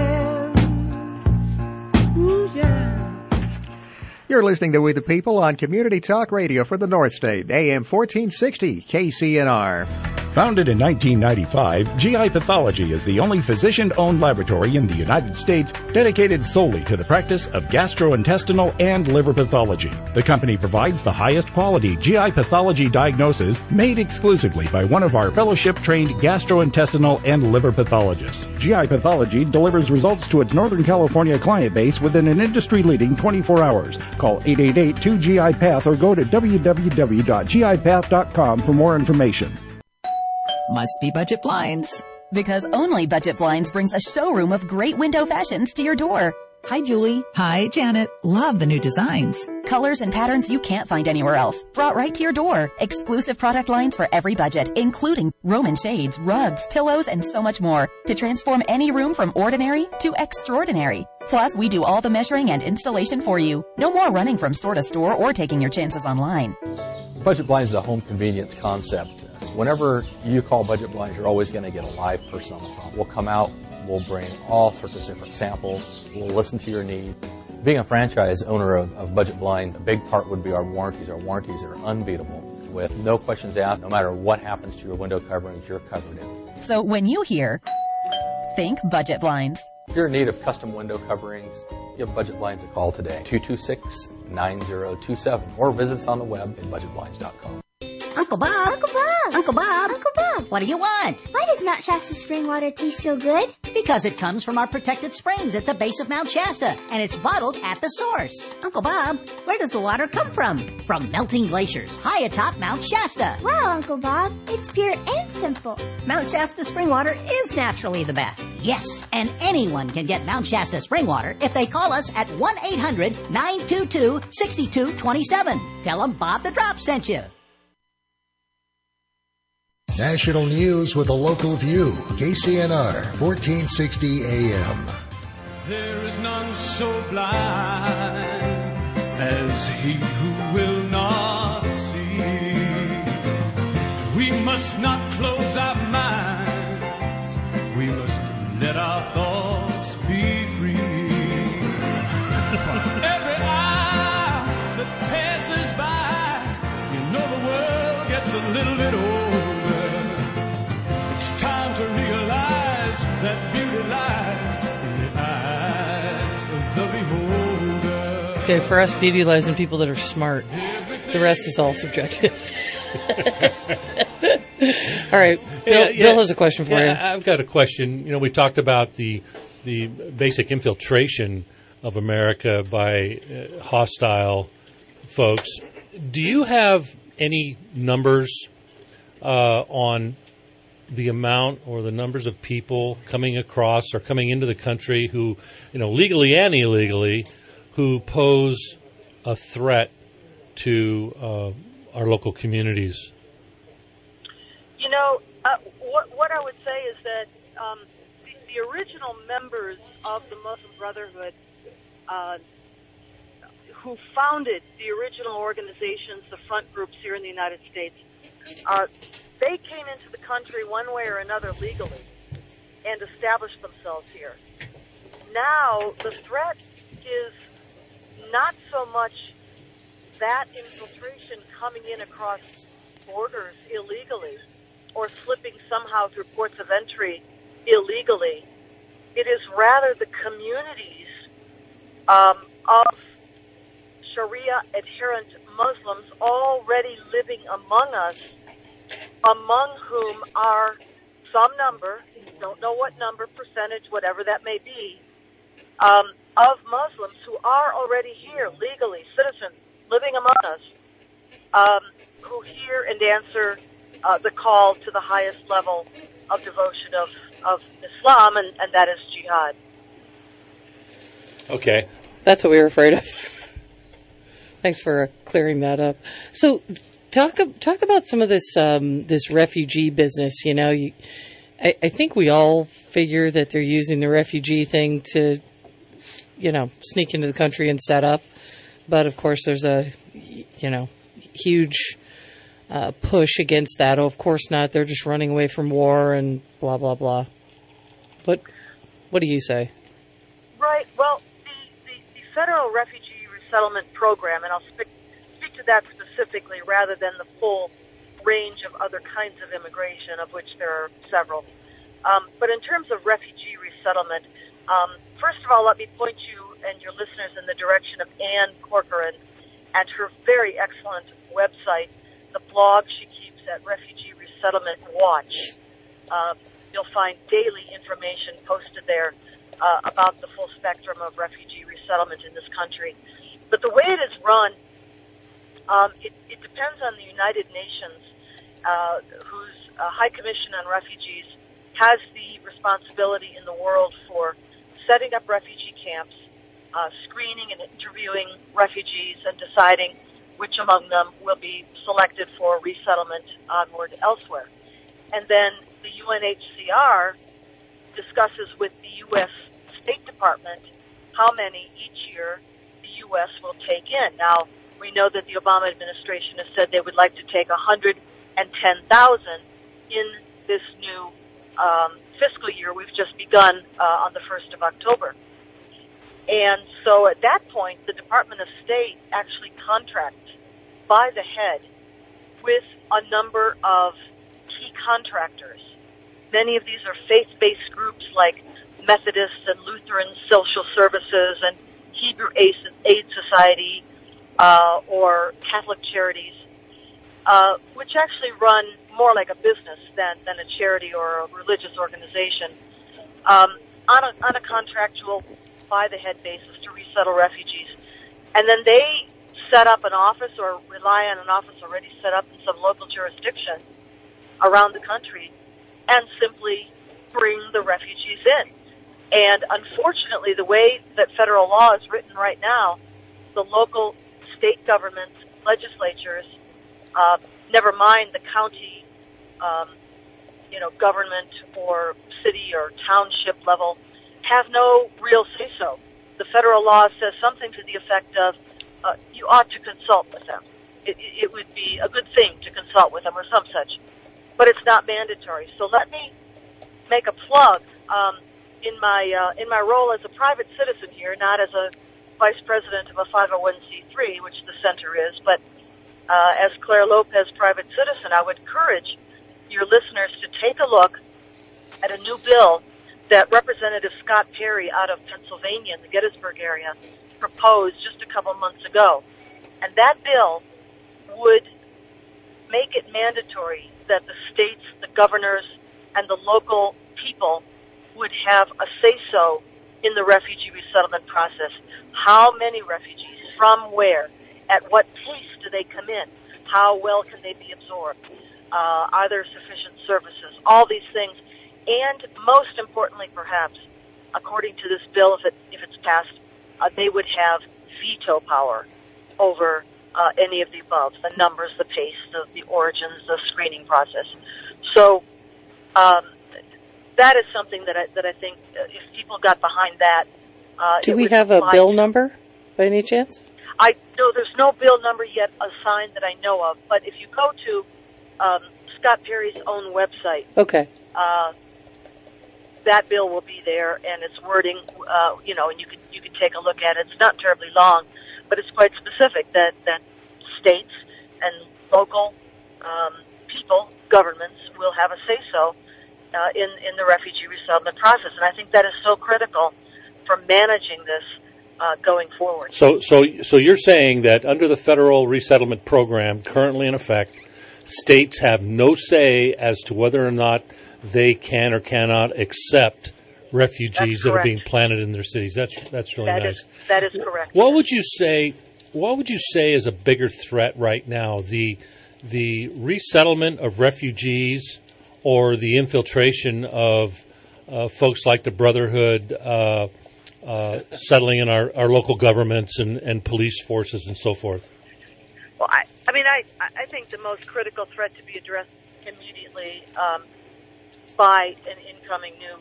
in. Ooh, yeah. You're listening to We the People on Community Talk Radio for the North State, AM 1460 KCNR. Founded in 1995, GI Pathology is the only physician-owned laboratory in the United States dedicated solely to the practice of gastrointestinal and liver pathology. The company provides the highest quality GI pathology diagnosis made exclusively by one of our fellowship-trained gastrointestinal and liver pathologists. GI Pathology delivers results to its Northern California client base within an industry-leading 24 hours. Call 888-2GI-PATH or go to www.gipath.com for more information. Must be Budget Blinds. Because only Budget Blinds brings a showroom of great window fashions to your door. Hi, Julie. Hi, Janet. Love the new designs. Colors and patterns you can't find anywhere else. Brought right to your door. Exclusive product lines for every budget, including Roman shades, rugs, pillows, and so much more. To transform any room from ordinary to extraordinary. Plus, we do all the measuring and installation for you. No more running from store to store or taking your chances online. Budget Blinds is a home convenience concept. Whenever you call Budget Blinds, you're always going to get a live person on the phone. We'll come out, we'll bring all sorts of different samples, we'll listen to your need. Being a franchise owner of Budget Blinds, a big part would be our warranties. Our warranties are unbeatable with no questions asked. No matter what happens to your window coverings, you're covered in. So when you hear, think Budget Blinds. If you're in need of custom window coverings, give Budget Blinds a call today, 226-9027, or visit us on the web at budgetblinds.com. Uncle Bob. Uncle Bob. Uncle Bob. Uncle Bob. What do you want? Why does Mount Shasta spring water taste so good? Because it comes from our protected springs at the base of Mount Shasta, and it's bottled at the source. Uncle Bob, where does the water come from? From melting glaciers high atop Mount Shasta. Wow, Uncle Bob, it's pure and simple. Mount Shasta spring water is naturally the best. Yes, and anyone can get Mount Shasta spring water if they call us at 1-800-922-6227. Tell them Bob the Drop sent you. National news with a local view. KCNR, 1460 AM. There is none so blind is he who will not see. We must not close our minds. We must let our thoughts be free. Every hour that passes by, you know the world gets a little bit older. It's time to realize that beauty lies in the eyes of the beholder. Okay, for us, beauty lies in people that are smart. The rest is all subjective. All right, Bill has a question for you. I've got a question. You know, we talked about the basic infiltration of America by hostile folks. Do you have any numbers on the amount or the numbers of people coming across or coming into the country who, you know, legally and illegally, who pose a threat to our local communities? You know, what I would say is that the original members of the Muslim Brotherhood who founded the original organizations, the front groups here in the United States, they came into the country one way or another legally and established themselves here. Now, the threat is not so much that infiltration coming in across borders illegally or slipping somehow through ports of entry illegally. It is rather the communities of Sharia-adherent Muslims already living among us, among whom are some number, don't know what number, percentage, whatever that may be, of Muslims who are already here legally, citizens, living among us, who hear and answer the call to the highest level of devotion of Islam, and that is jihad. Okay. That's what we were afraid of. Thanks for clearing that up. So talk about some of this this refugee business. You know, I think we all figure that they're using the refugee thing to, you know, sneak into the country and set up. But of course, there's a, you know, huge push against that. Oh, of course not. They're just running away from war and blah blah blah. What do you say? Right. Well, the federal refugee resettlement program, and I'll speak to that specifically rather than the full range of other kinds of immigration, of which there are several. But in terms of refugee resettlement, first of all, let me point you and your listeners in the direction of Ann Corcoran and her very excellent website, the blog she keeps at Refugee Resettlement Watch. You'll find daily information posted there about the full spectrum of refugee resettlement in this country. But the way it is run, it depends on the United Nations, whose High Commission on Refugees has the responsibility in the world for setting up refugee camps, screening and interviewing refugees, and deciding which among them will be selected for resettlement onward elsewhere. And then the UNHCR discusses with the U.S. State Department how many each year the U.S. will take in. Now, we know that the Obama administration has said they would like to take 110,000 in this new fiscal year we've just begun on the 1st of October. And so at that point, the Department of State actually contracts by the head with a number of key contractors. Many of these are faith-based groups like Methodist and Lutheran Social Services and Hebrew Aid Society or Catholic Charities, which actually run more like a business than a charity or a religious organization, on a contractual by-the-head basis to resettle refugees. And then they set up an office or rely on an office already set up in some local jurisdiction around the country and simply bring the refugees in. And unfortunately, the way that federal law is written right now, the local state governments, legislatures, never mind the county, government or city or township level, have no real say-so. The federal law says something to the effect of you ought to consult with them. It would be a good thing to consult with them or some such, but it's not mandatory. So let me make a plug in my role as a private citizen here, not as a vice president of a 501c3, which the center is, but as Claire Lopez, private citizen, I would encourage your listeners to take a look at a new bill that Representative Scott Perry out of Pennsylvania in the Gettysburg area proposed just a couple months ago. And that bill would make it mandatory that the states, the governors, and the local people would have a say-so in the refugee resettlement process. How many refugees, from where, at what pace do they come in, how well can they be absorbed, are there sufficient services, all these things. And most importantly, perhaps, according to this bill, if it's passed, they would have veto power over any of the above, the numbers, the pace, the origins, the screening process. So that is something that I think if people got behind that. Do we have a bill number by any chance? No, there's no bill number yet assigned that I know of, but if you go to Scott Perry's own website, okay, that bill will be there, and its wording, and you can take a look at it. It's not terribly long, but it's quite specific that states and local people, governments, will have a say-so in the refugee resettlement process, and I think that is so critical for managing this going forward. So you're saying that under the federal resettlement program currently in effect, states have no say as to whether or not they can or cannot accept refugees that are being planted in their cities. That's really nice. That is correct. What would you say is a bigger threat right now? The resettlement of refugees or the infiltration of folks like the Brotherhood settling in our local governments and police forces and so forth? Well, I think the most critical threat to be addressed immediately by an incoming new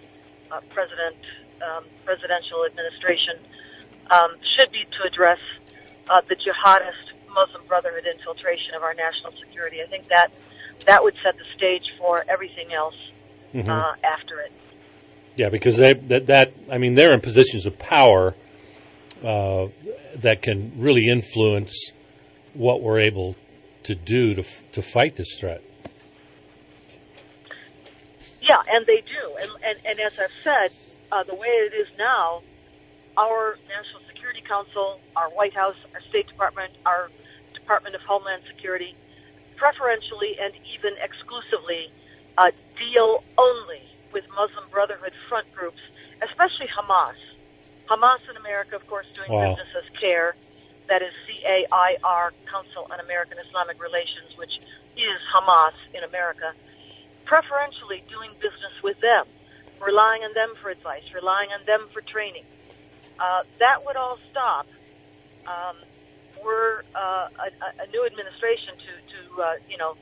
presidential administration should be to address the jihadist Muslim Brotherhood infiltration of our national security. I think that would set the stage for everything else after it. Yeah, because they're in positions of power that can really influence what we're able to do to fight this threat. Yeah, and they do. And as I've said, the way it is now, our National Security Council, our White House, our State Department, our Department of Homeland Security, preferentially and even exclusively deal only with Muslim Brotherhood front groups, especially Hamas. Hamas in America, of course, doing business as CAIR, that is CAIR, Council on American Islamic Relations, which is Hamas in America, preferentially doing business with them, relying on them for advice, relying on them for training. That would all stop. We're a new administration to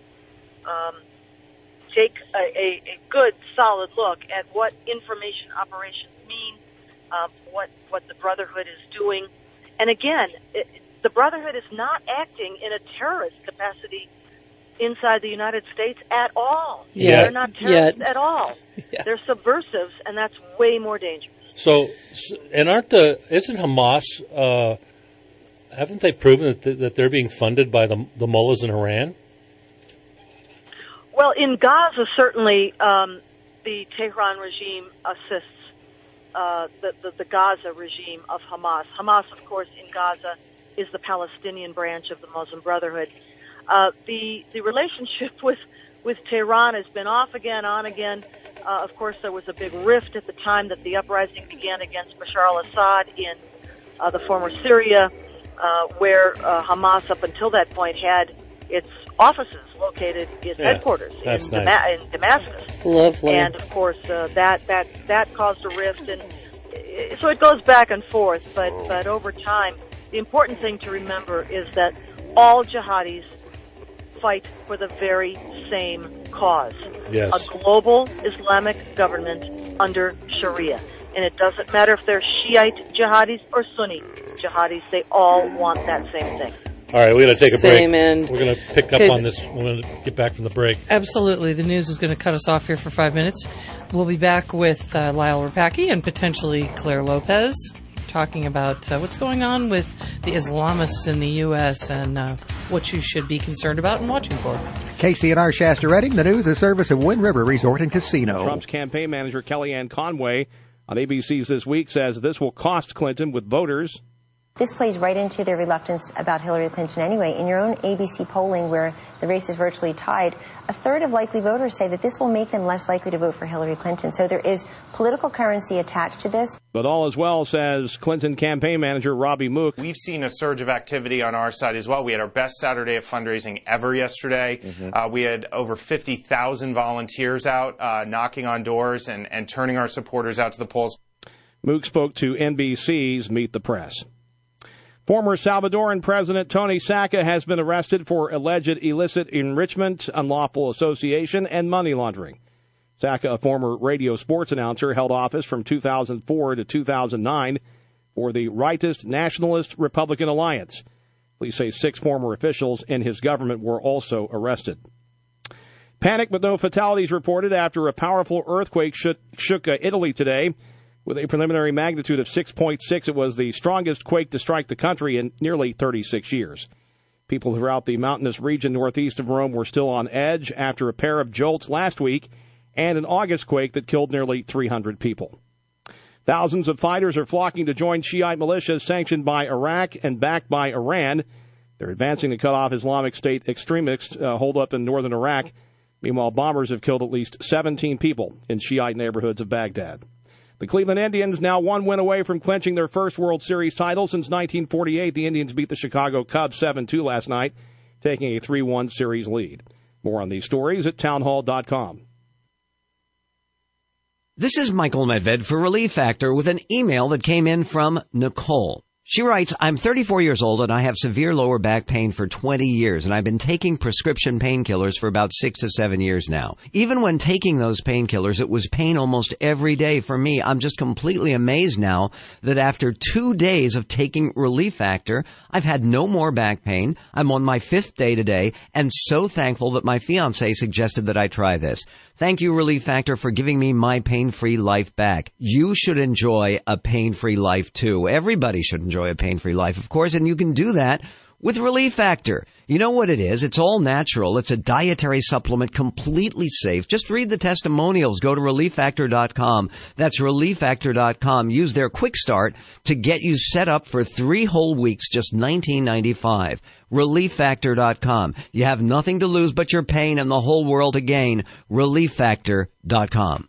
take a good, solid look at what information operations mean, what the Brotherhood is doing. And again, the Brotherhood is not acting in a terrorist capacity inside the United States at all. Yeah. They're not terrorists at all. Yeah. They're subversives, and that's way more dangerous. So, and isn't Hamas, haven't they proven that they're being funded by the mullahs in Iran? Well, in Gaza, certainly the Tehran regime assists the Gaza regime of Hamas. Hamas, of course, in Gaza is the Palestinian branch of the Muslim Brotherhood. The relationship with Tehran has been off again, on again. Of course, there was a big rift at the time that the uprising began against Bashar al-Assad in the former Syria, where Hamas, up until that point, had its offices located, its headquarters in Damascus. Lovely. And of course, that caused a rift, and so it goes back and forth. But over time, the important thing to remember is that all jihadis fight for the very same cause. Yes. A global Islamic government under Sharia. And it doesn't matter if they're Shiite jihadis or Sunni jihadis. They all want that same thing. All right, we're going to take a break. Same end. We're going to pick up on this when we get back from the break. Absolutely. The news is going to cut us off here for 5 minutes. We'll be back with Lyle Rapaki and potentially Claire Lopez talking about what's going on with the Islamists in the U.S. and what you should be concerned about and watching for. KCNR Shasta Redding, the news, a service of Wind River Resort and Casino. Trump's campaign manager Kellyanne Conway on ABC's This Week says this will cost Clinton with voters. This plays right into their reluctance about Hillary Clinton anyway. In your own ABC polling, where the race is virtually tied, a third of likely voters say that this will make them less likely to vote for Hillary Clinton. So there is political currency attached to this. But all is well, says Clinton campaign manager Robbie Mook. We've seen a surge of activity on our side as well. We had our best Saturday of fundraising ever yesterday. We had over 50,000 volunteers out knocking on doors and turning our supporters out to the polls. Mook spoke to NBC's Meet the Press. Former Salvadoran President Tony Saca has been arrested for alleged illicit enrichment, unlawful association, and money laundering. Saca, a former radio sports announcer, held office from 2004 to 2009 for the rightist Nationalist Republican Alliance. Police say 6 former officials in his government were also arrested. Panic but no fatalities reported after a powerful earthquake shook Italy today. With a preliminary magnitude of 6.6, it was the strongest quake to strike the country in nearly 36 years. People throughout the mountainous region northeast of Rome were still on edge after a pair of jolts last week and an August quake that killed nearly 300 people. Thousands of fighters are flocking to join Shiite militias sanctioned by Iraq and backed by Iran. They're advancing to cut off Islamic State extremists holed up in northern Iraq. Meanwhile, bombers have killed at least 17 people in Shiite neighborhoods of Baghdad. The Cleveland Indians now 1 win away from clinching their first World Series title since 1948. The Indians beat the Chicago Cubs 7-2 last night, taking a 3-1 series lead. More on these stories at townhall.com. This is Michael Medved for Relief Factor with an email that came in from Nicole. She writes, I'm 34 years old and I have severe lower back pain for 20 years and I've been taking prescription painkillers for about 6 to 7 years now. Even when taking those painkillers, it was pain almost every day for me. I'm just completely amazed now that after 2 days of taking Relief Factor, I've had no more back pain. I'm on my 5th day today and so thankful that my fiancé suggested that I try this. Thank you, Relief Factor, for giving me my pain-free life back. You should enjoy a pain-free life, too. Everybody should enjoy a pain-free life, of course, and you can do that with Relief Factor. You know what it is? It's all natural. It's a dietary supplement, completely safe. Just read the testimonials. Go to ReliefFactor.com. That's ReliefFactor.com. Use their quick start to get you set up for 3 whole weeks, just $19.95. ReliefFactor.com. You have nothing to lose but your pain and the whole world to gain. ReliefFactor.com.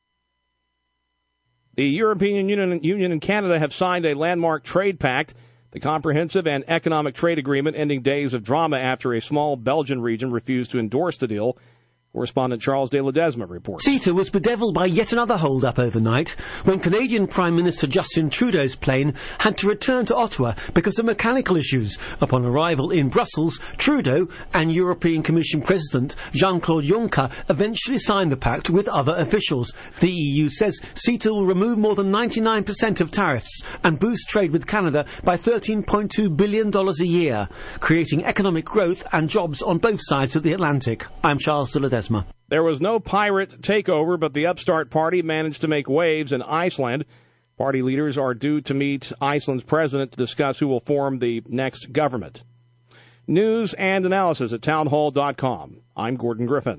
The European Union and Canada have signed a landmark trade pact, the Comprehensive and Economic Trade Agreement, ending days of drama after a small Belgian region refused to endorse the deal. Correspondent Charles de Ledesma reports. CETA was bedeviled by yet another hold-up overnight when Canadian Prime Minister Justin Trudeau's plane had to return to Ottawa because of mechanical issues. Upon arrival in Brussels, Trudeau and European Commission President Jean-Claude Juncker eventually signed the pact with other officials. The EU says CETA will remove more than 99% of tariffs and boost trade with Canada by $13.2 billion a year, creating economic growth and jobs on both sides of the Atlantic. I'm Charles de Ledesma. There was no pirate takeover, but the upstart party managed to make waves in Iceland. Party leaders are due to meet Iceland's president to discuss who will form the next government. News and analysis at townhall.com. I'm Gordon Griffin.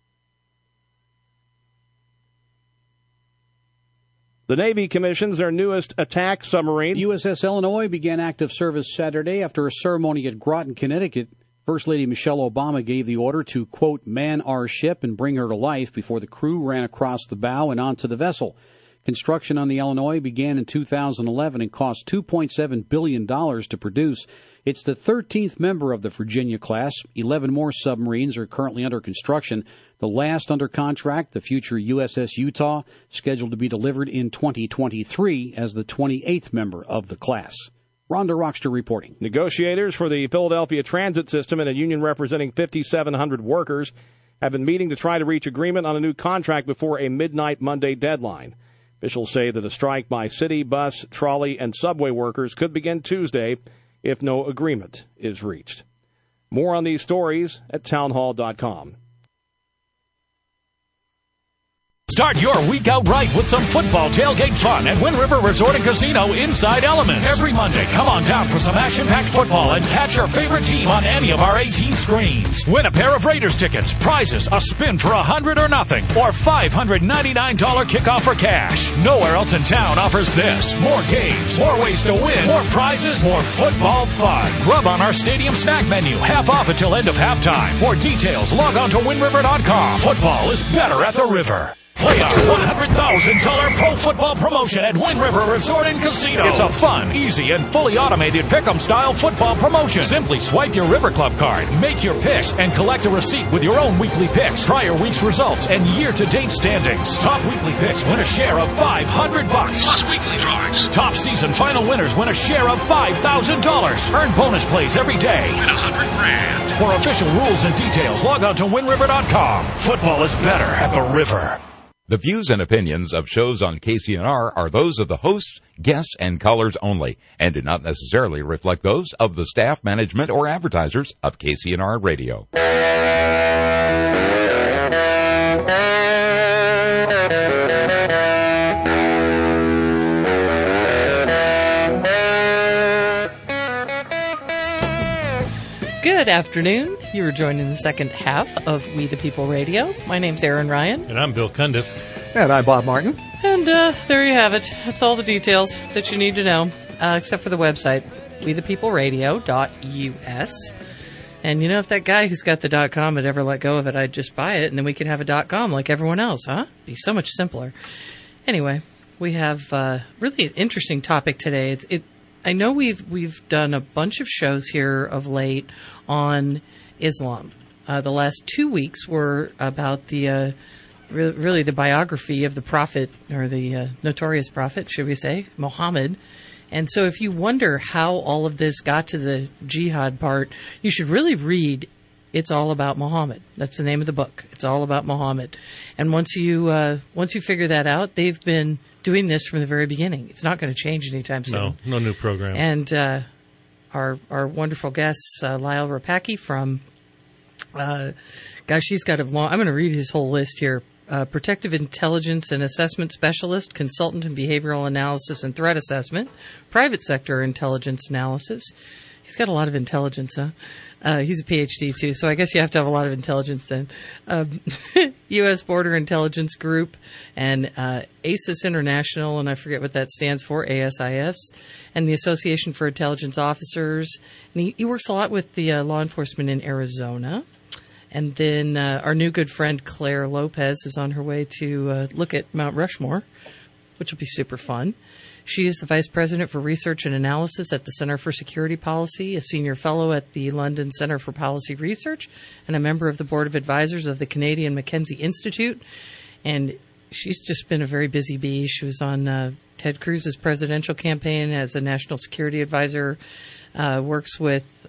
The Navy commissions their newest attack submarine. USS Illinois began active service Saturday after a ceremony at Groton, Connecticut. First Lady Michelle Obama gave the order to, quote, man our ship and bring her to life before the crew ran across the bow and onto the vessel. Construction on the Illinois began in 2011 and cost $2.7 billion to produce. It's the 13th member of the Virginia class. 11 more submarines are currently under construction. The last under contract, the future USS Utah, scheduled to be delivered in 2023 as the 28th member of the class. Rhonda Rockster reporting. Negotiators for the Philadelphia Transit System and a union representing 5,700 workers have been meeting to try to reach agreement on a new contract before a midnight Monday deadline. Officials say that a strike by city, bus, trolley, and subway workers could begin Tuesday if no agreement is reached. More on these stories at townhall.com. Start your week out right with some football tailgate fun at Wind River Resort and Casino Inside Elements. Every Monday, come on down for some action-packed football and catch your favorite team on any of our 18 screens. Win a pair of Raiders tickets, prizes, a spin for $100 or nothing, or $599 kickoff for cash. Nowhere else in town offers this. More games, more ways to win, more prizes, more football fun. Grub on our stadium snack menu, half off until end of halftime. For details, log on to windriver.com. Football is better at the river. Play our $100,000 pro football promotion at Wind River Resort and Casino. It's a fun, easy, and fully automated pick'em-style football promotion. Simply swipe your River Club card, make your picks, and collect a receipt with your own weekly picks, prior week's results, and year-to-date standings. Top weekly picks win a share of $500. Plus weekly drawings. Top season final winners win a share of $5,000. Earn bonus plays every day. Win $100,000. For official rules and details, log on to windriver.com. Football is better at the river. The views and opinions of shows on KCNR are those of the hosts, guests, and callers only, and do not necessarily reflect those of the staff, management, or advertisers of KCNR Radio. Good afternoon. You are joining the second half of We the People Radio. My name's Aaron Ryan. And I'm Bill Cundiff. And I'm Bob Martin. And there you have it. That's all the details that you need to know, except for the website, wethepeopleradio.us. And you know, if that guy who's got the .com had ever let go of it, I'd just buy it, and then we could have a .com like everyone else, huh? Be so much simpler. Anyway, we have really an interesting topic today. I know we've done a bunch of shows here of late on Islam. The last 2 weeks were about the really the biography of the prophet, or the notorious prophet, should we say, Muhammad. And so if you wonder how all of this got to the jihad part, you should really read It's All About Muhammad. That's the name of the book. It's All About Muhammad. And once you figure that out, they've been doing this from the very beginning. It's not going to change anytime soon. No new program. And our wonderful guest, Lyle Rapaki from, she's got a long, I'm going to read his whole list here. Protective Intelligence and Assessment Specialist, Consultant in Behavioral Analysis and Threat Assessment, Private Sector Intelligence Analysis. He's got a lot of intelligence, huh? He's a PhD, too, so I guess you have to have a lot of intelligence then. U.S. Border Intelligence Group and ASIS International, and I forget what that stands for, ASIS, and the Association for Intelligence Officers. And he works a lot with the law enforcement in Arizona. And then our new good friend Claire Lopez is on her way to look at Mount Rushmore, which will be super fun. She is the Vice President for Research and Analysis at the Center for Security Policy, a Senior Fellow at the London Center for Policy Research, and a member of the Board of Advisors of the Canadian Mackenzie Institute. And she's just been a very busy bee. She was on Ted Cruz's presidential campaign as a national security advisor, works with...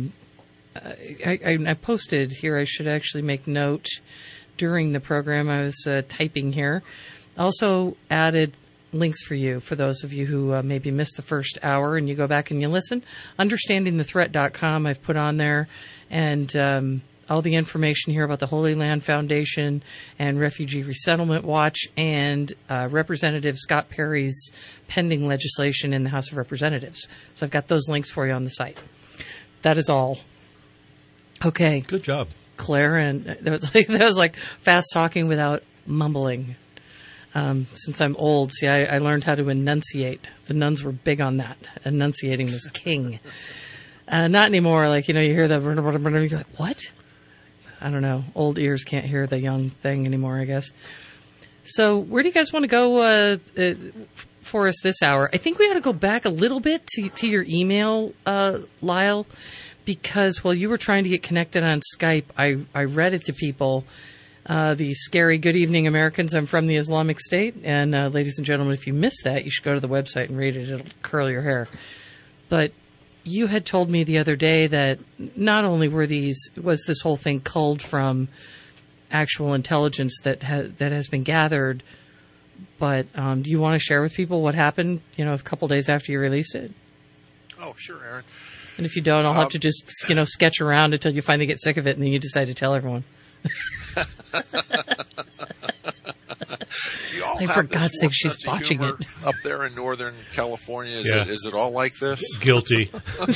I posted here, I should actually make note during the program. I was typing here. Also added links for you, for those of you who maybe missed the first hour and you go back and you listen. Understandingthethreat.com I've put on there, and all the information here about the Holy Land Foundation and Refugee Resettlement Watch and Representative Scott Perry's pending legislation in the House of Representatives. So I've got those links for you on the site. That is all. Okay. Good job, Claire. And that was like fast talking without mumbling. Since I'm old, see, I learned how to enunciate. The nuns were big on that. Enunciating was king. Not anymore. Like, you know, you hear the, you're like, what? I don't know. Old ears can't hear the young thing anymore, I guess. So where do you guys want to go for us this hour? I think we ought to go back a little bit to your email, Lyle. Because while you were trying to get connected on Skype, I read it to people, the scary Good Evening Americans, I'm from the Islamic State. And ladies and gentlemen, if you missed that, you should go to the website and read it. It'll curl your hair. But you had told me the other day that not only was this whole thing culled from actual intelligence that has been gathered But do you want to share with people what happened, a couple days after you released it? Oh, sure, Aaron. And if you don't, I'll have to just, sketch around until you finally get sick of it and then you decide to tell everyone. Do you all for God's sake, she's botching it. Up there in Northern California, is it all like this? Guilty.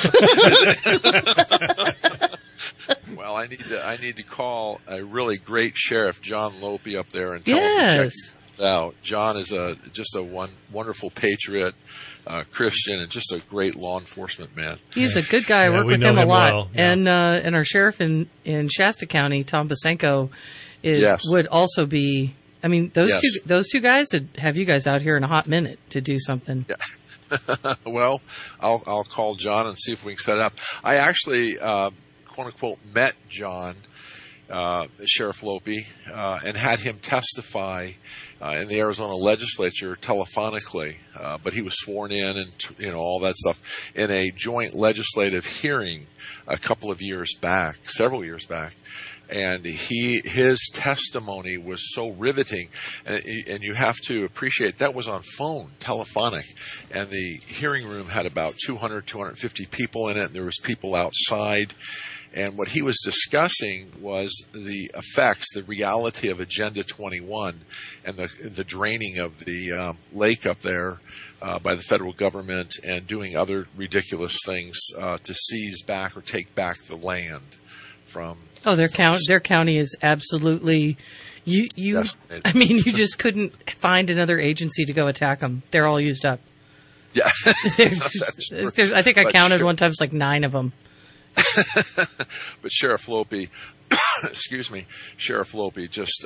Well, I need to call a really great sheriff, John Lope, up there and tell him to check this out. John is just a wonderful patriot, Christian, and just a great law enforcement man. He's a good guy. I work with him a lot. Well. Yeah. And our sheriff in Shasta County, Tom Basenko, would also be. I mean, those two guys would have you guys out here in a hot minute to do something. Yeah. Well, I'll call John and see if we can set it up. I actually, quote unquote, met John, Sheriff Lope, and had him testify in the Arizona legislature telephonically, but he was sworn in and all that stuff in a joint legislative hearing several years back. And his testimony was so riveting, and you have to appreciate that was on phone, telephonic, and the hearing room had about 250 people in it, and there was people outside. And what he was discussing was the effects, the reality of Agenda 21 and the draining of the lake up there by the federal government and doing other ridiculous things to seize back or take back the land from. Oh, their county is absolutely. You just couldn't find another agency to go attack them. They're all used up. Yeah, I think I counted one time. It's like 9 of them. But Sheriff Lope, Sheriff Lope, just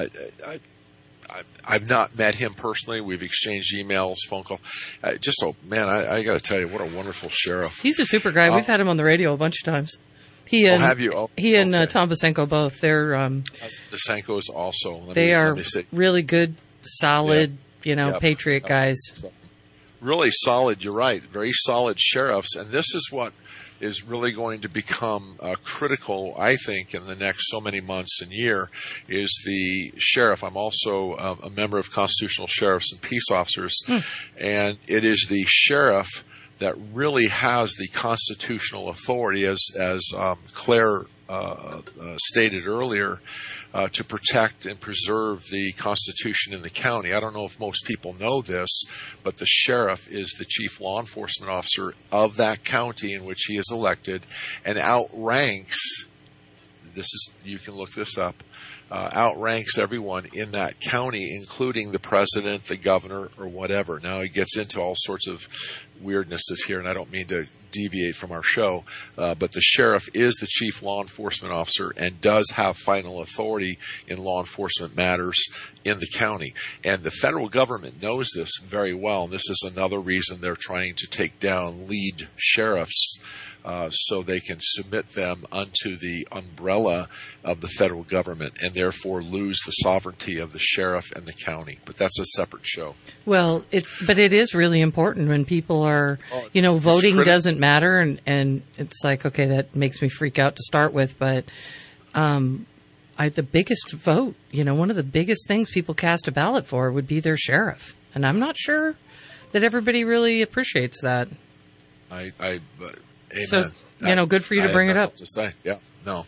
I've not met him personally. We've exchanged emails, phone calls. I got to tell you, what a wonderful sheriff. He's a super guy. We've had him on the radio a bunch of times. Have you? He and Tom Basenko both. They're Basenko's also. They are really good, solid, patriot guys. Really solid. You're right. Very solid sheriffs, and this is what is really going to become critical, I think, in the next so many months and year, is the sheriff. I'm also a member of Constitutional Sheriffs and Peace Officers, and it is the sheriff that really has the constitutional authority, as Claire stated earlier, to protect and preserve the Constitution in the county. I don't know if most people know this, but the sheriff is the chief law enforcement officer of that county in which he is elected, and outranks, you can look this up, outranks everyone in that county, including the president, the governor, or whatever. Now, he gets into all sorts of weirdnesses here, and I don't mean to deviate from our show, but the sheriff is the chief law enforcement officer and does have final authority in law enforcement matters in the county. And the federal government knows this very well, and this is another reason they're trying to take down lead sheriffs, so they can submit them unto the umbrella of the federal government and therefore lose the sovereignty of the sheriff and the county. But that's a separate show. Well, but it is really important when people are, voting doesn't matter, and it's like, okay, that makes me freak out to start with, but the biggest vote, one of the biggest things people cast a ballot for would be their sheriff. And I'm not sure that everybody really appreciates that. Amen. So, good for you to bring it up. To say. Yeah, no.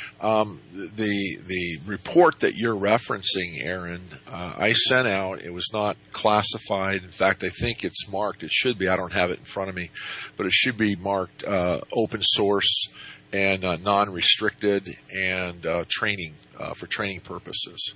The report that you're referencing, Aaron, I sent out. It was not classified. In fact, I think it's marked. It should be. I don't have it in front of me, but it should be marked open source and non-restricted and training for training purposes.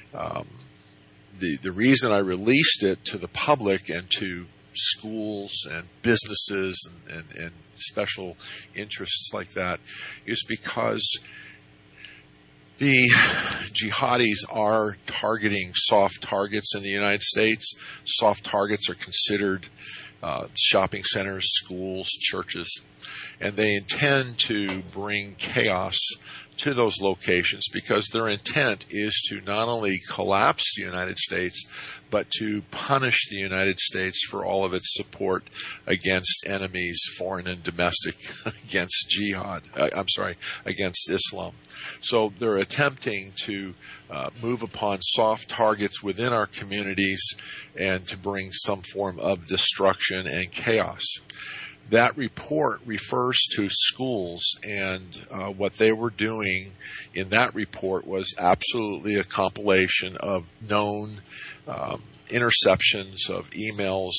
The reason I released it to the public and to schools and businesses and special interests like that is because the jihadis are targeting soft targets in the United States. Soft targets are considered shopping centers, schools, churches, and they intend to bring chaos to those locations because their intent is to not only collapse the United States, but to punish the United States for all of its support against enemies, foreign and domestic, against jihad, against Islam. So they're attempting to move upon soft targets within our communities and to bring some form of destruction and chaos. That report refers to schools, and what they were doing in that report was absolutely a compilation of known interceptions of emails,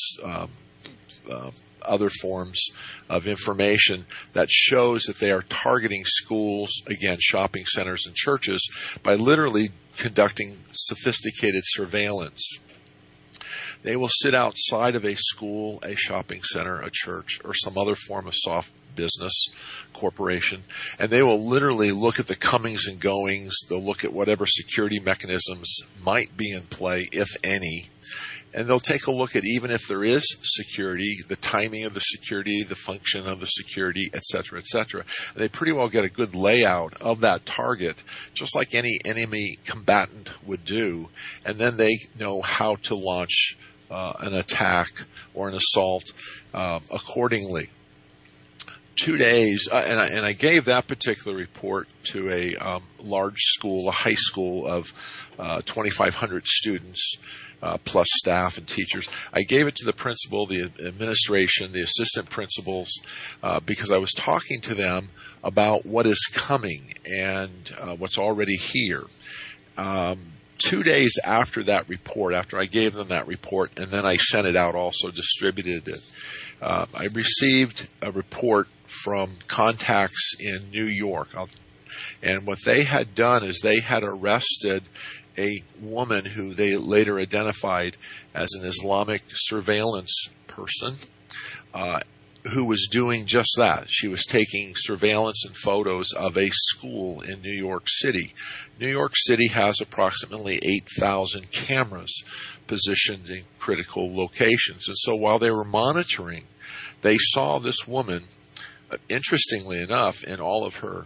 other forms of information that shows that they are targeting schools, again, shopping centers and churches, by literally conducting sophisticated surveillance. They will sit outside of a school, a shopping center, a church, or some other form of soft business corporation, and they will literally look at the comings and goings. They'll look at whatever security mechanisms might be in play, if any, and they'll take a look at, even if there is security, the timing of the security, the function of the security, et cetera, et cetera. And they pretty well get a good layout of that target, just like any enemy combatant would do, and then they know how to launch an attack or an assault accordingly. 2 days, and I gave that particular report to a large school, a high school of 2,500 students, plus staff and teachers. I gave it to the principal, the administration, the assistant principals, because I was talking to them about what is coming and what's already here. 2 days after that report, after I gave them that report, and then I sent it out, also distributed it, I received a report from contacts in New York. And what they had done is they had arrested a woman who they later identified as an Islamic surveillance person, who was doing just that. She was taking surveillance and photos of a school in New York City. New York City has approximately 8,000 cameras positioned in critical locations. And so while they were monitoring, they saw this woman, interestingly enough, in all of her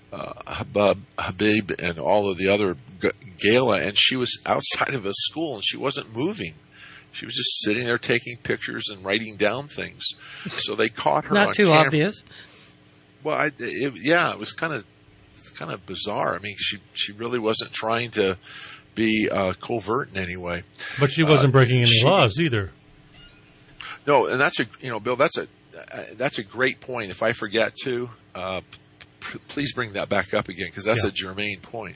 Habib and all of the other gala, and she was outside of a school and she wasn't moving. She was just sitting there taking pictures and writing down things. So they caught her. Not on too camera. Obvious. Well, it was kind of bizarre. I mean, she really wasn't trying to be covert in any way. But she wasn't breaking any laws either. No, and that's Bill, that's a great point. If I forget to, please bring that back up again, because that's a germane point.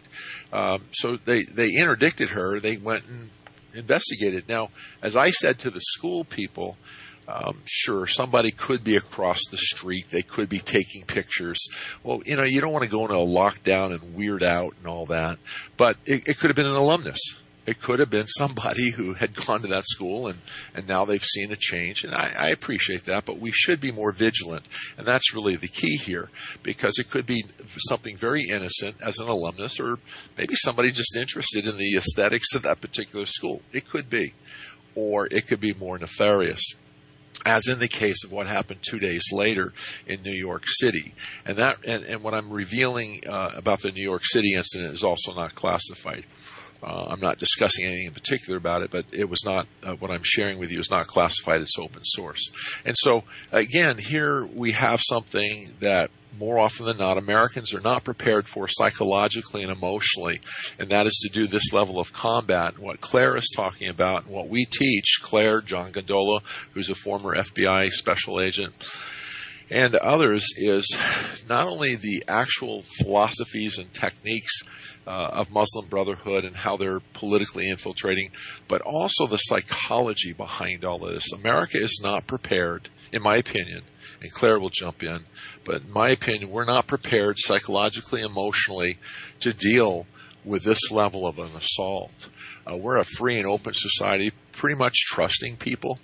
So they interdicted her. They went and investigated. Now, as I said to the school people, sure, somebody could be across the street. They could be taking pictures. Well, you don't want to go into a lockdown and weird out and all that. But it could have been an alumnus. It could have been somebody who had gone to that school and now they've seen a change. And I appreciate that, but we should be more vigilant. And that's really the key here, because it could be something very innocent as an alumnus, or maybe somebody just interested in the aesthetics of that particular school. It could be. Or it could be more nefarious, as in the case of what happened 2 days later in New York City. And what I'm revealing about the New York City incident is also not classified. I'm not discussing anything in particular about it, but it was not, what I'm sharing with you is not classified as open source. And so, again, here we have something that more often than not, Americans are not prepared for psychologically and emotionally, and that is to do this level of combat. And what Claire is talking about, and what we teach, Claire, John Gondola, who's a former FBI special agent, and others, is not only the actual philosophies and techniques of Muslim Brotherhood and how they're politically infiltrating, but also the psychology behind all of this. America is not prepared, in my opinion, and Claire will jump in, but in my opinion, we're not prepared psychologically, emotionally to deal with this level of an assault. We're a free and open society, pretty much trusting people,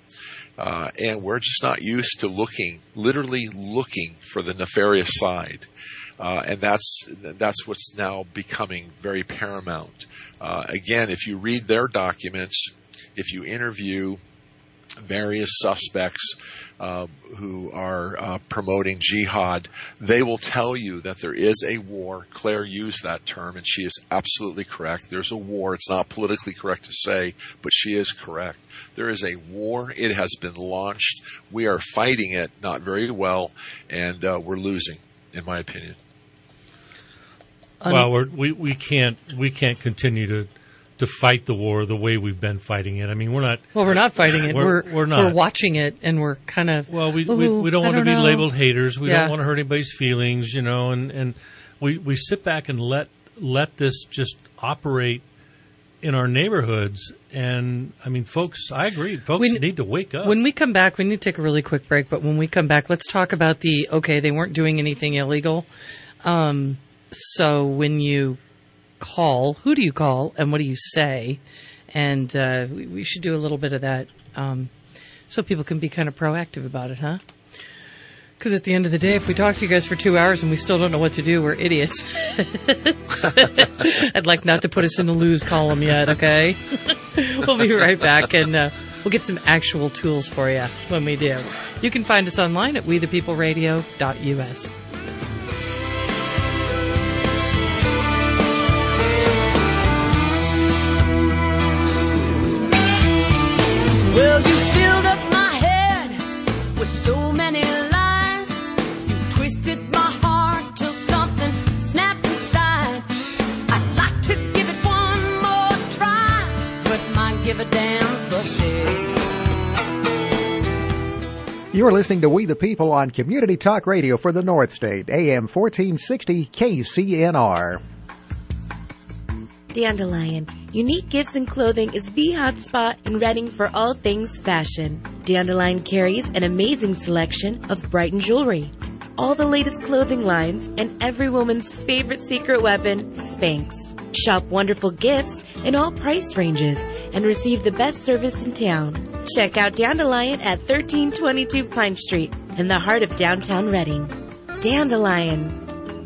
and we're just not used to literally looking for the nefarious side. And that's what's now becoming very paramount. Again, if you read their documents, if you interview various suspects who are promoting jihad, they will tell you that there is a war. Claire used that term, and she is absolutely correct. There's a war. It's not politically correct to say, but she is correct. There is a war. It has been launched. We are fighting it, not very well, and we're losing, in my opinion. Well, we can't continue to fight the war the way we've been fighting it. I mean, we're not. Well, we're not fighting it. We're not. We're watching it, and we're kind of. Well, we don't want to be labeled haters. We Yeah. don't want to hurt anybody's feelings, and we sit back and let this just operate in our neighborhoods. And I mean, folks, I agree. Folks need to wake up. When we come back, we need to take a really quick break. But when we come back, let's talk about they weren't doing anything illegal. So when you call, who do you call and what do you say? And we should do a little bit of that so people can be kind of proactive about it, huh? Because at the end of the day, if we talk to you guys for 2 hours and we still don't know what to do, we're idiots. I'd like not to put us in the lose column yet, okay? We'll be right back, and we'll get some actual tools for you when we do. You can find us online at wethepeopleradio.us. Well, you filled up my head with so many lies. You twisted my heart till something snapped inside. I'd like to give it one more try, but my give a damn's busted. You're listening to We the People on Community Talk Radio for the North State, AM 1460 KCNR. Dandelion. Unique Gifts and Clothing is the hot spot in Reading for all things fashion. Dandelion carries an amazing selection of Brighton jewelry, all the latest clothing lines, and every woman's favorite secret weapon, Spanx. Shop wonderful gifts in all price ranges and receive the best service in town. Check out Dandelion at 1322 Pine Street in the heart of downtown Reading. Dandelion.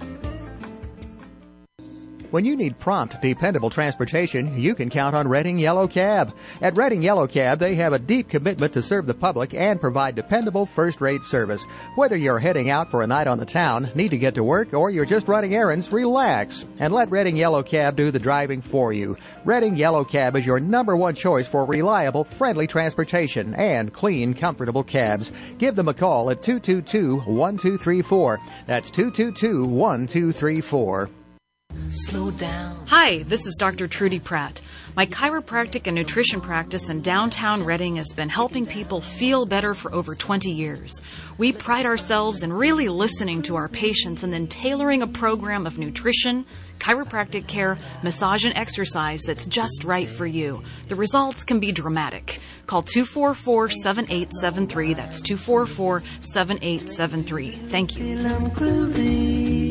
When you need prompt, dependable transportation, you can count on Reading Yellow Cab. At Reading Yellow Cab, they have a deep commitment to serve the public and provide dependable first-rate service. Whether you're heading out for a night on the town, need to get to work, or you're just running errands, relax and let Reading Yellow Cab do the driving for you. Reading Yellow Cab is your #1 choice for reliable, friendly transportation and clean, comfortable cabs. Give them a call at 222-1234. That's 222-1234. Slow down. Hi, this is Dr. Trudy Pratt. My chiropractic and nutrition practice in downtown Reading has been helping people feel better for over 20 years. We pride ourselves in really listening to our patients and then tailoring a program of nutrition, chiropractic care, massage, and exercise that's just right for you. The results can be dramatic. Call 244-7873. That's 244-7873. Thank you.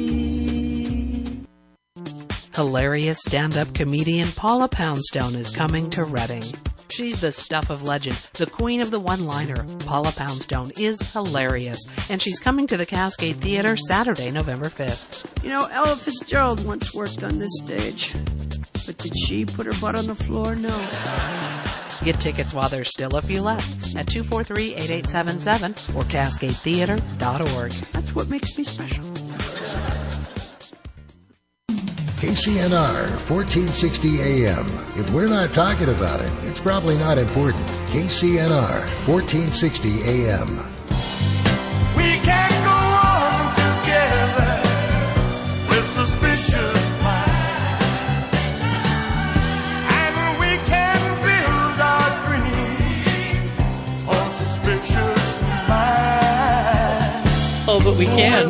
Hilarious stand-up comedian Paula Poundstone is coming to Reading. She's the stuff of legend, the queen of the one-liner. Paula Poundstone is hilarious, and she's coming to the Cascade Theater Saturday, November 5th. You know, Ella Fitzgerald once worked on this stage. But did she put her butt on the floor? No. Get tickets while there's still a few left at 243-8877 or cascadetheater.org. That's what makes me special. KCNR 1460 AM. If we're not talking about it, it's probably not important. KCNR 1460 AM. We can't go on together with suspicious minds, and we can build our dreams on suspicious minds. Oh, but we can.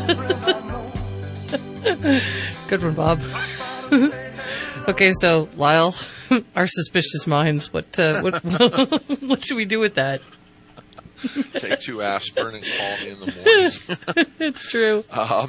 Good one, Bob. Okay, so Lyle, our suspicious minds. What should we do with that? Take 2 aspirin and call me in the morning. It's true.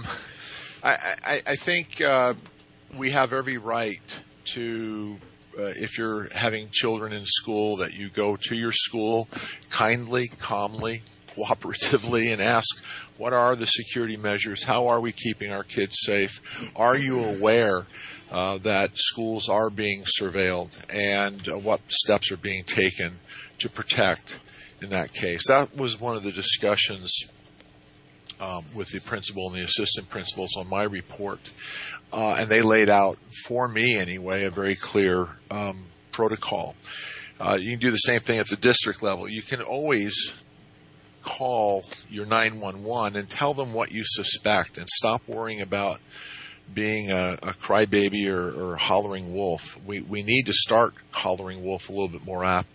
I think we have every right to, if you're having children in school, that you go to your school kindly, calmly, cooperatively, and ask, what are the security measures? How are we keeping our kids safe? Are you aware that schools are being surveilled and what steps are being taken to protect in that case. That was one of the discussions with the principal and the assistant principals on my report. And they laid out, for me anyway, a very clear protocol. You can do the same thing at the district level. You can always call your 911 and tell them what you suspect and stop worrying about being a crybaby or hollering wolf. We need to start hollering wolf a little bit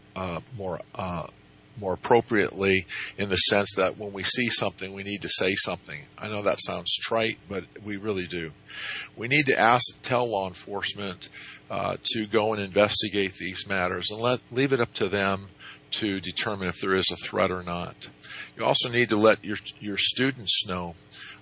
more appropriately, in the sense that when we see something, we need to say something. I know that sounds trite, but we really do. We need to tell law enforcement to go and investigate these matters and leave it up to them to determine if there is a threat or not. You also need to let your students know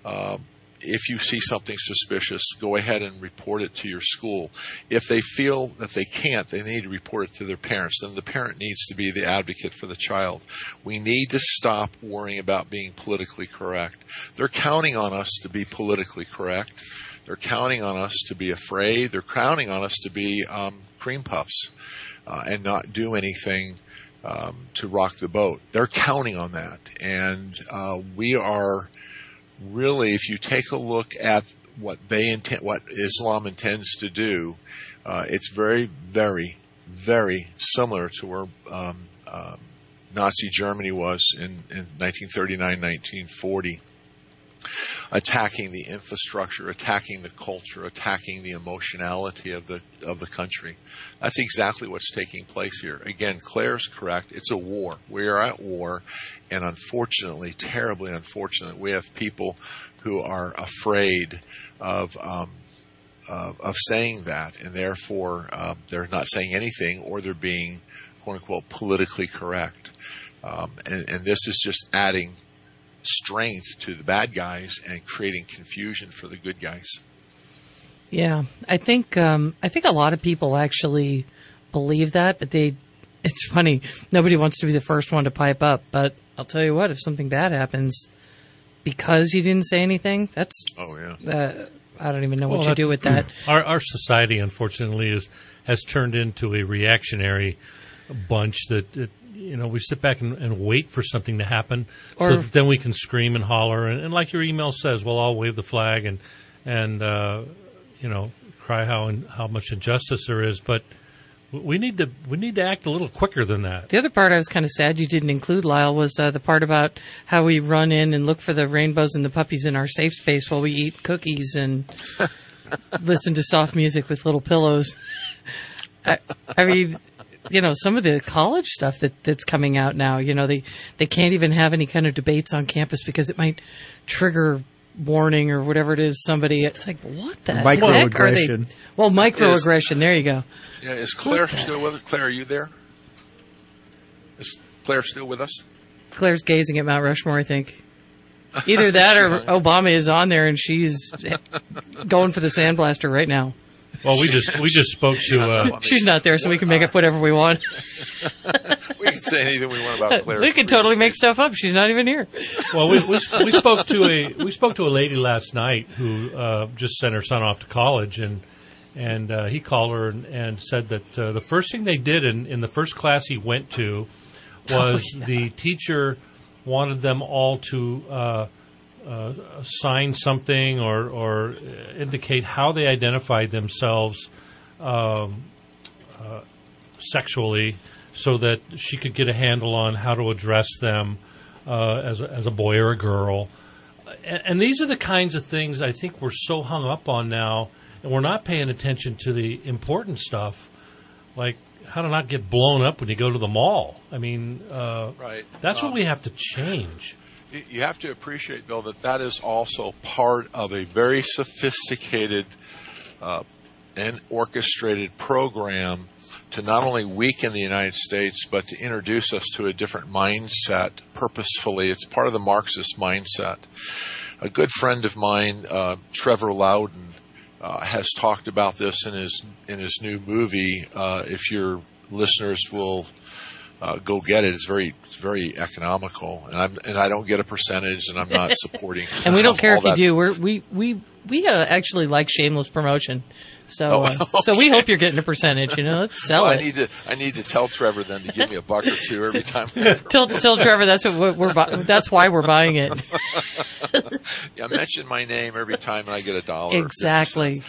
if you see something suspicious, go ahead and report it to your school. If they feel that they can't, they need to report it to their parents. Then the parent needs to be the advocate for the child. We need to stop worrying about being politically correct. They're counting on us to be politically correct. They're counting on us to be afraid. They're counting on us to be cream puffs and not do anything to rock the boat. They're counting on that. And we are really, if you take a look at what Islam intends to do, it's very, very, very similar to where Nazi Germany was in 1939, 1940. Attacking the infrastructure, attacking the culture, attacking the emotionality of the country. That's exactly what's taking place here. Again, Claire's correct. It's a war. We are at war, and unfortunately, terribly unfortunate, we have people who are afraid of saying that, and therefore they're not saying anything, or they're being quote unquote politically correct. And this is just adding strength to the bad guys and creating confusion for the good guys. Yeah, I think a lot of people actually believe that, but it's funny. Nobody wants to be the first one to pipe up, but I'll tell you what, if something bad happens because you didn't say anything, that's I don't even know what you do with that. Our society, unfortunately, has turned into a reactionary bunch that we sit back and wait for something to happen, so that then we can scream and holler. And like your email says, well, I'll wave the flag and cry how much injustice there is. But we need to act a little quicker than that. The other part I was kind of sad you didn't include, Lyle, was the part about how we run in and look for the rainbows and the puppies in our safe space while we eat cookies and listen to soft music with little pillows. I mean, some of the college stuff that's coming out now, they can't even have any kind of debates on campus because it might trigger warning or whatever it is. Somebody, it's like, what the heck are they? Well, microaggression. There you go. Yeah, is Claire still with us? Claire, are you there? Is Claire still with us? Claire's gazing at Mount Rushmore, I think. Either that or Obama is on there and she's going for the sandblaster right now. Well, we just spoke to. She's not there, so we can make up whatever we want. We can say anything we want about Claire. We can totally make stuff up. She's not even here. Well, we spoke to a lady last night who just sent her son off to college, and he called her and said that the first thing they did in the first class he went to was the teacher wanted them all to. Sign something or indicate how they identified themselves sexually, so that she could get a handle on how to address them as a boy or a girl. And these are the kinds of things I think we're so hung up on now, and we're not paying attention to the important stuff, like how to not get blown up when you go to the mall. I mean, right. That's what we have to change. You have to appreciate, Bill, that is also part of a very sophisticated and orchestrated program to not only weaken the United States, but to introduce us to a different mindset purposefully. It's part of the Marxist mindset. A good friend of mine, Trevor Loudon, has talked about this in his new movie. If your listeners will go get it. It's very economical, and I don't get a percentage, and I'm not supporting. And we don't care if you that. do. We actually like shameless promotion. So, so we hope you're getting a percentage. Let's sell it. I need to tell Trevor then to give me $1 or $2 every time. Tell Trevor that's why we're buying it. Yeah, mention my name every time, and I get $1. Exactly.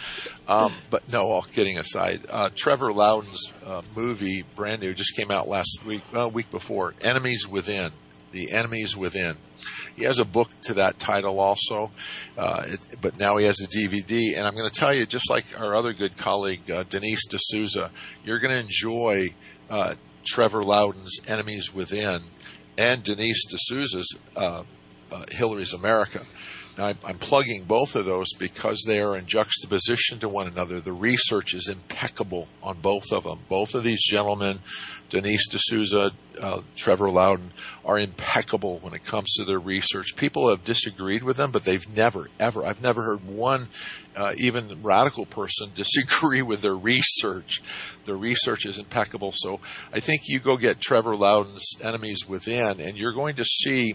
But no, all kidding aside, Trevor Loudon's movie, brand new, just came out last week, week before. Enemies Within. The Enemies Within. He has a book to that title also, but now he has a DVD. And I'm going to tell you, just like our other good colleague, Denise D'Souza, you're going to enjoy Trevor Loudon's Enemies Within and Denise D'Souza's Hillary's America. Now, I'm plugging both of those because they are in juxtaposition to one another. The research is impeccable on both of them. Both of these gentlemen, Denise D'Souza, Trevor Loudon, are impeccable when it comes to their research. People have disagreed with them, but they've never, ever, I've never heard one even radical person disagree with their research. Their research is impeccable. So I think you go get Trevor Loudon's Enemies Within, and you're going to see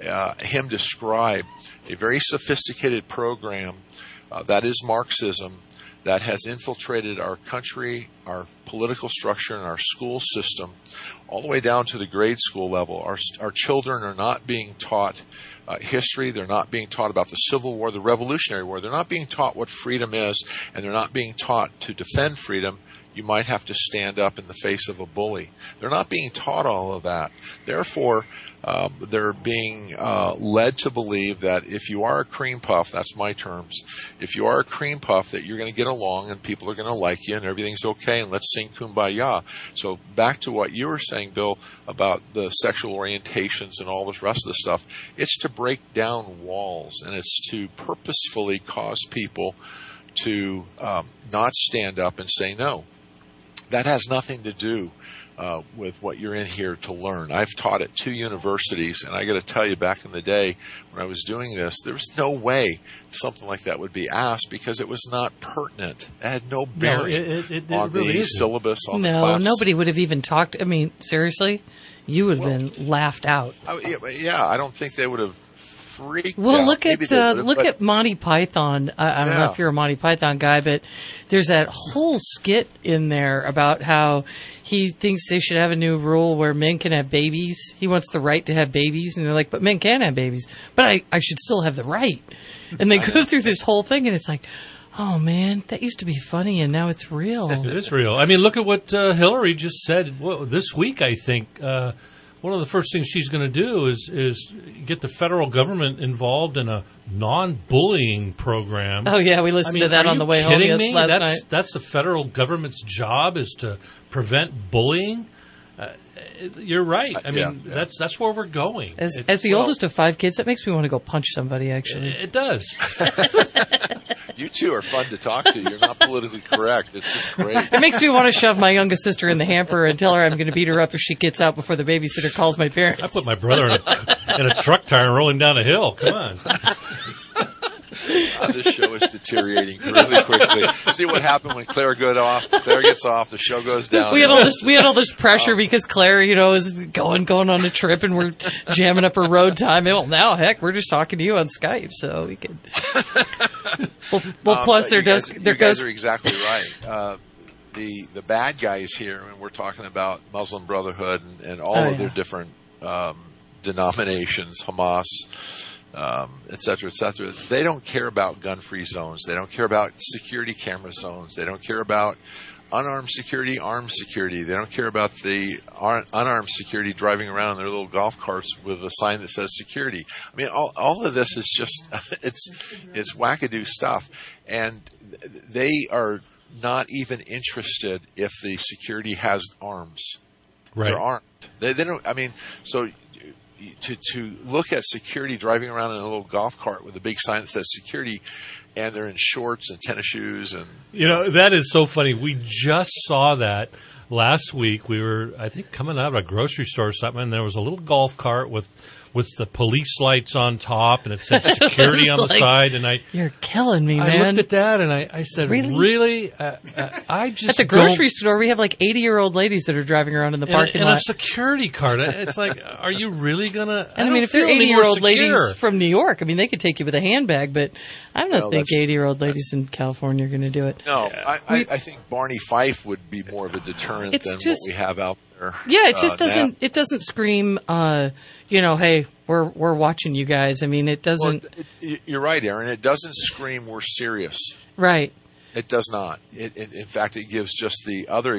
him describe a very sophisticated program that is Marxism, that has infiltrated our country, our political structure, and our school system, all the way down to the grade school level. Our children are not being taught history. They're not being taught about the Civil War, the Revolutionary War. They're not being taught what freedom is, and they're not being taught to defend freedom. You might have to stand up in the face of a bully. They're not being taught all of that. Therefore, they're being led to believe that if you are a cream puff, that's my terms, if you are a cream puff, that you're going to get along and people are going to like you and everything's okay and let's sing Kumbaya. So back to what you were saying, Bill, about the sexual orientations and all this rest of the stuff, it's to break down walls, and it's to purposefully cause people to not stand up and say no. That has nothing to do with what you're in here to learn. I've taught at 2 universities, and I got to tell you, back in the day when I was doing this, there was no way something like that would be asked because it was not pertinent. It had no bearing on really the syllabus, on the class. No, nobody would have even talked. I mean, seriously, you would have been laughed out. Yeah, I don't think they would have freaked well, out. look at Monty Python. I don't know if you're a Monty Python guy, but there's that whole skit in there about how he thinks they should have a new rule where men can have babies. He wants the right to have babies, and they're like, but men can have babies. But I should still have the right. And they go through this whole thing, and it's like, oh, man, that used to be funny, and now it's real. It is real. I mean, look at what Hillary just said this week, I think. One of the first things she's going to do is get the federal government involved in a non-bullying program. Oh, yeah, we listened to that on the way home last night. That's the federal government's job, is to prevent bullying. You're right. I mean, that's where we're going. As the oldest of 5 kids, that makes me want to go punch somebody, actually. It does. You two are fun to talk to. You're not politically correct. It's just great. It makes me want to shove my youngest sister in the hamper and tell her I'm going to beat her up if she gets out before the babysitter calls my parents. I put my brother in a truck tire and roll him down a hill. Come on. This show is deteriorating really quickly. See what happened when Claire gets off, the show goes down. We had all this pressure because Claire, is going on a trip, and we're jamming up her road time. Well, now, heck, we're just talking to you on Skype, so we can. Plus, you guys are exactly right. The bad guys here, and we're talking about Muslim Brotherhood and all of their different denominations, Hamas, et cetera, et cetera. They don't care about gun-free zones. They don't care about security camera zones. They don't care about unarmed security, armed security. They don't care about the unarmed security driving around in their little golf carts with a sign that says security. I mean, all of this is just, it's wackadoo stuff. And they are not even interested if the security has arms. Right. They're armed. They don't, I mean, so to look at security driving around in a little golf cart with a big sign that says security, and they're in shorts and tennis shoes, and that is so funny. We just saw that last week we were, I think, coming out of a grocery store or something, and there was a little golf cart with the police lights on top, and it said security on the side. And you're killing me, man. I looked at that, and I said, really? I just At the grocery store, we have like 80-year-old ladies that are driving around in the parking lot. And a security card. It's like, are you really going to? And I mean, if they're 80-year-old ladies from New York, I mean, they could take you with a handbag, but I don't think 80-year-old ladies in California are going to do it. No, I think Barney Fife would be more of a deterrent than what we have out there. Yeah, it just doesn't. Now. It doesn't scream. Hey, we're watching you guys. I mean, it doesn't. Well, you're right, Aaron. It doesn't scream we're serious. Right. It does not. In fact, it gives just the other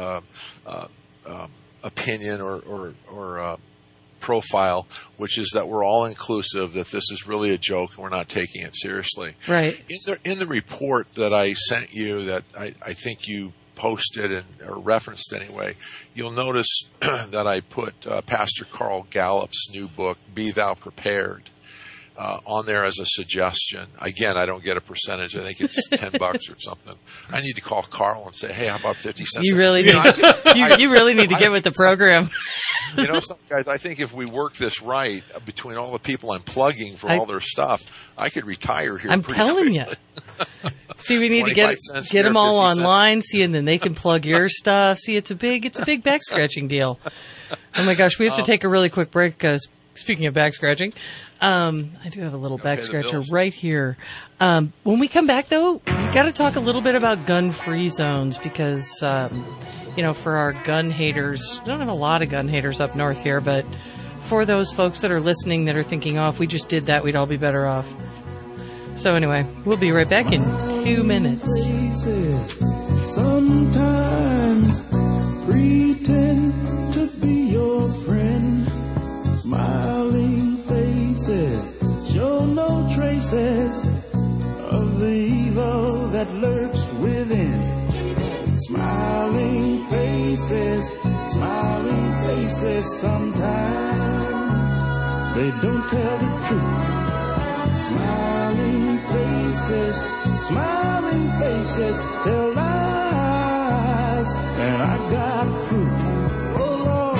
opinion or profile, which is that we're all inclusive, that this is really a joke and we're not taking it seriously. Right. In the report that I sent you, that I think you posted or referenced anyway, you'll notice that I put Pastor Carl Gallup's new book, Be Thou Prepared, on there as a suggestion. Again, I don't get a percentage. I think it's $10 or something. I need to call Carl and say, hey, how about 50 cents? You really need you really need to get with the program. Some guys, I think if we work this right, between all the people I'm plugging for all their stuff, I could retire here. I'm telling you. See, we need to get them all online. See, and then they can plug your stuff. See, it's a big back scratching deal. Oh my gosh, we have to take a really quick break. Speaking of back scratching, I do have a little back scratcher right here. When we come back, though, we got to talk a little bit about gun-free zones because, for our gun haters, we don't have a lot of gun haters up north here, but for those folks that are listening that are thinking, if we just did that, we'd all be better off. So anyway, we'll be right back in 2 minutes. Sometimes pretend to be your friend. Smiling faces show no traces of the evil that lurks within. Smiling faces, sometimes they don't tell the truth. Smiling faces tell lies, and I got proof. Oh,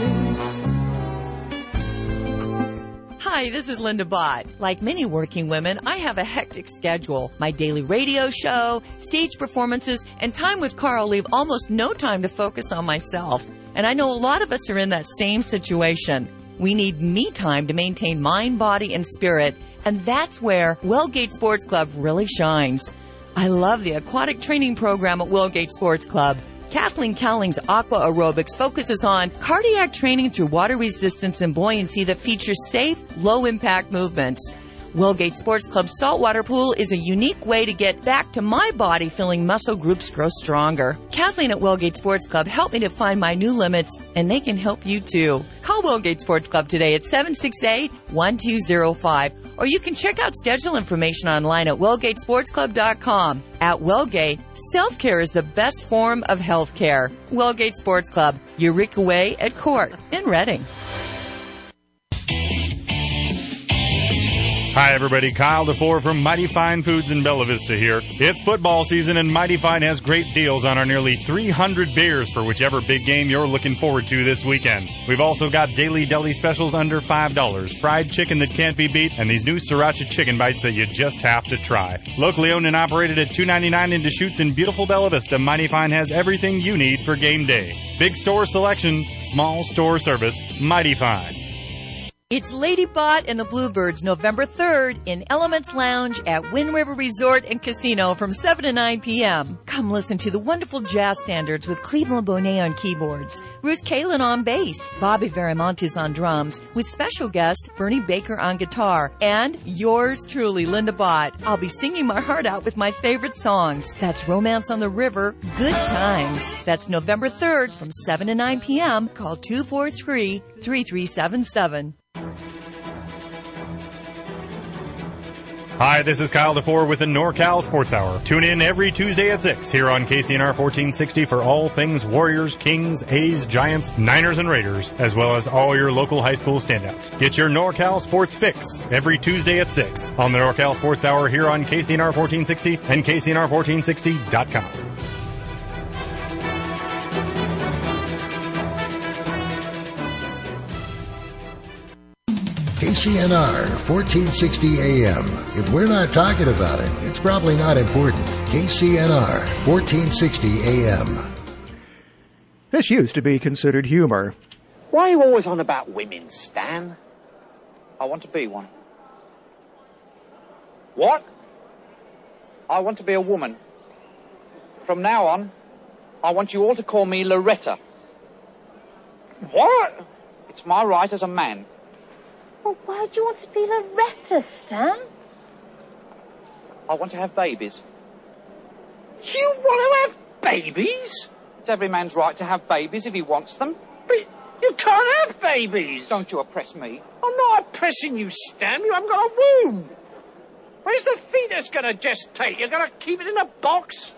Lord, yeah. Hi, this is Linda Bott. Like many working women, I have a hectic schedule. My daily radio show, stage performances, and time with Carl leave almost no time to focus on myself. And I know a lot of us are in that same situation. We need me time to maintain mind, body, and spirit. And that's where Wellgate Sports Club really shines. I love the aquatic training program at Wellgate Sports Club. Kathleen Cowling's Aqua Aerobics focuses on cardiac training through water resistance and buoyancy that features safe, low-impact movements. Wellgate Sports Club's saltwater pool is a unique way to get back to my body feeling muscle groups grow stronger. Kathleen at Wellgate Sports Club helped me to find my new limits, and they can help you too. Call Wellgate Sports Club today at 768-1205, or you can check out schedule information online at wellgatesportsclub.com. At Wellgate, self-care is the best form of health care. Wellgate Sports Club, Eureka Way at Court in Reading. Hi, everybody. Kyle DeFore from Mighty Fine Foods in Bella Vista here. It's football season, and Mighty Fine has great deals on our nearly 300 beers for whichever big game you're looking forward to this weekend. We've also got daily deli specials under $5, fried chicken that can't be beat, and these new sriracha chicken bites that you just have to try. Locally owned and operated at $2.99 in Deschutes in beautiful Bella Vista, Mighty Fine has everything you need for game day. Big store selection, small store service, Mighty Fine. It's Lady Bott and the Bluebirds, November 3rd in Elements Lounge at Wind River Resort and Casino from 7 to 9 p.m. Come listen to the wonderful jazz standards with Cleveland Bonet on keyboards, Ruth Kalin on bass, Bobby Veramontes on drums, with special guest Bernie Baker on guitar, and yours truly, Linda Bott. I'll be singing my heart out with my favorite songs. That's Romance on the River, Good Times. That's November 3rd from 7 to 9 p.m. Call 243-3377. Hi, this is Kyle DeFore with the NorCal Sports Hour. Tune in every Tuesday at 6 here on KCNR 1460 for all things Warriors, Kings, A's, Giants, Niners, and Raiders, as well as all your local high school standouts. Get your NorCal Sports fix every Tuesday at 6 on the NorCal Sports Hour here on KCNR 1460 and KCNR1460.com. KCNR 1460 AM. If we're not talking about it, it's probably not important. KCNR 1460 AM. This used to be considered humor. Why are you always on about women, Stan? I want to be one. What? I want to be a woman. From now on, I want you all to call me Loretta. What? It's my right as a man. Well, why do you want to be Loretta, Stan? I want to have babies. You want to have babies? It's every man's right to have babies if he wants them. But you can't have babies. Don't you oppress me. I'm not oppressing you, Stan. You haven't got a womb. Where's the fetus going to gestate? You're going to keep it in a box?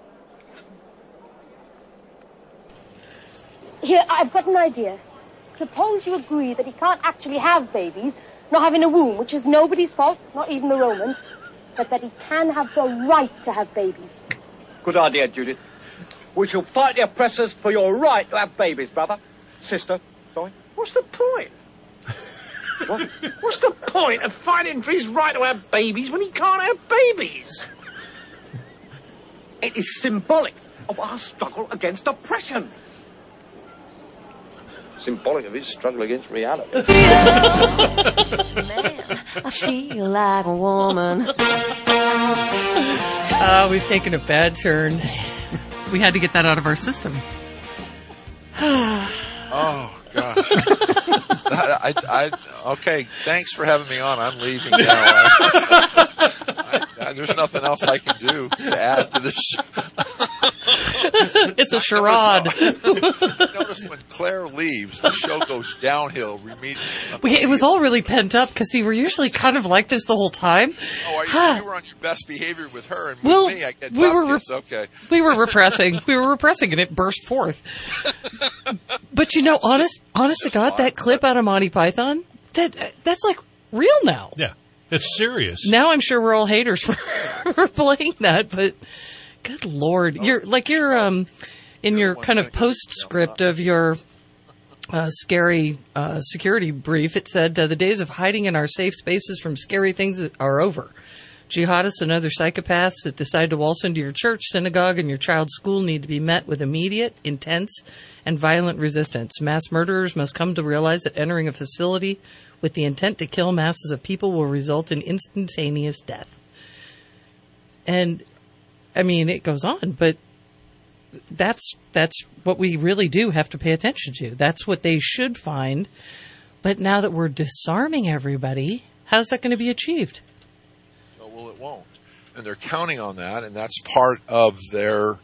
Here, I've got an idea. Suppose you agree that he can't actually have babies, not having a womb, which is nobody's fault, not even the Romans, but that he can have the right to have babies. Good idea, Judith. We shall fight the oppressors for your right to have babies, brother. Sister, sorry. What's the point? What? What's the point of fighting for his right to have babies when he can't have babies? It is symbolic of our struggle against oppression. Symbolic of his struggle against reality. Man, I feel like a woman. We've taken a bad turn. We had to get that out of our system. Oh, gosh. Okay, thanks for having me on. I'm leaving now. There's nothing else I can do to add to this. It's a charade. Notice when Claire leaves, the show goes downhill. It was all really pent up because we're usually kind of like this the whole time. Oh, you were on your best behavior with her, and with me, I get okay. We were repressing, and it burst forth. But honest to God, that clip out of Monty Python, that's like real now. Yeah, it's serious. Now I'm sure we're all haters for playing that, but good Lord, you're in your kind of postscript of your scary security brief. It said the days of hiding in our safe spaces from scary things are over. Jihadists and other psychopaths that decide to waltz into your church, synagogue, and your child's school need to be met with immediate, intense, and violent resistance. Mass murderers must come to realize that entering a facility with the intent to kill masses of people will result in instantaneous death. And, I mean, it goes on, but that's what we really do have to pay attention to. That's what they should find. But now that we're disarming everybody, how's that going to be achieved? Well, it won't. And they're counting on that, and that's part of their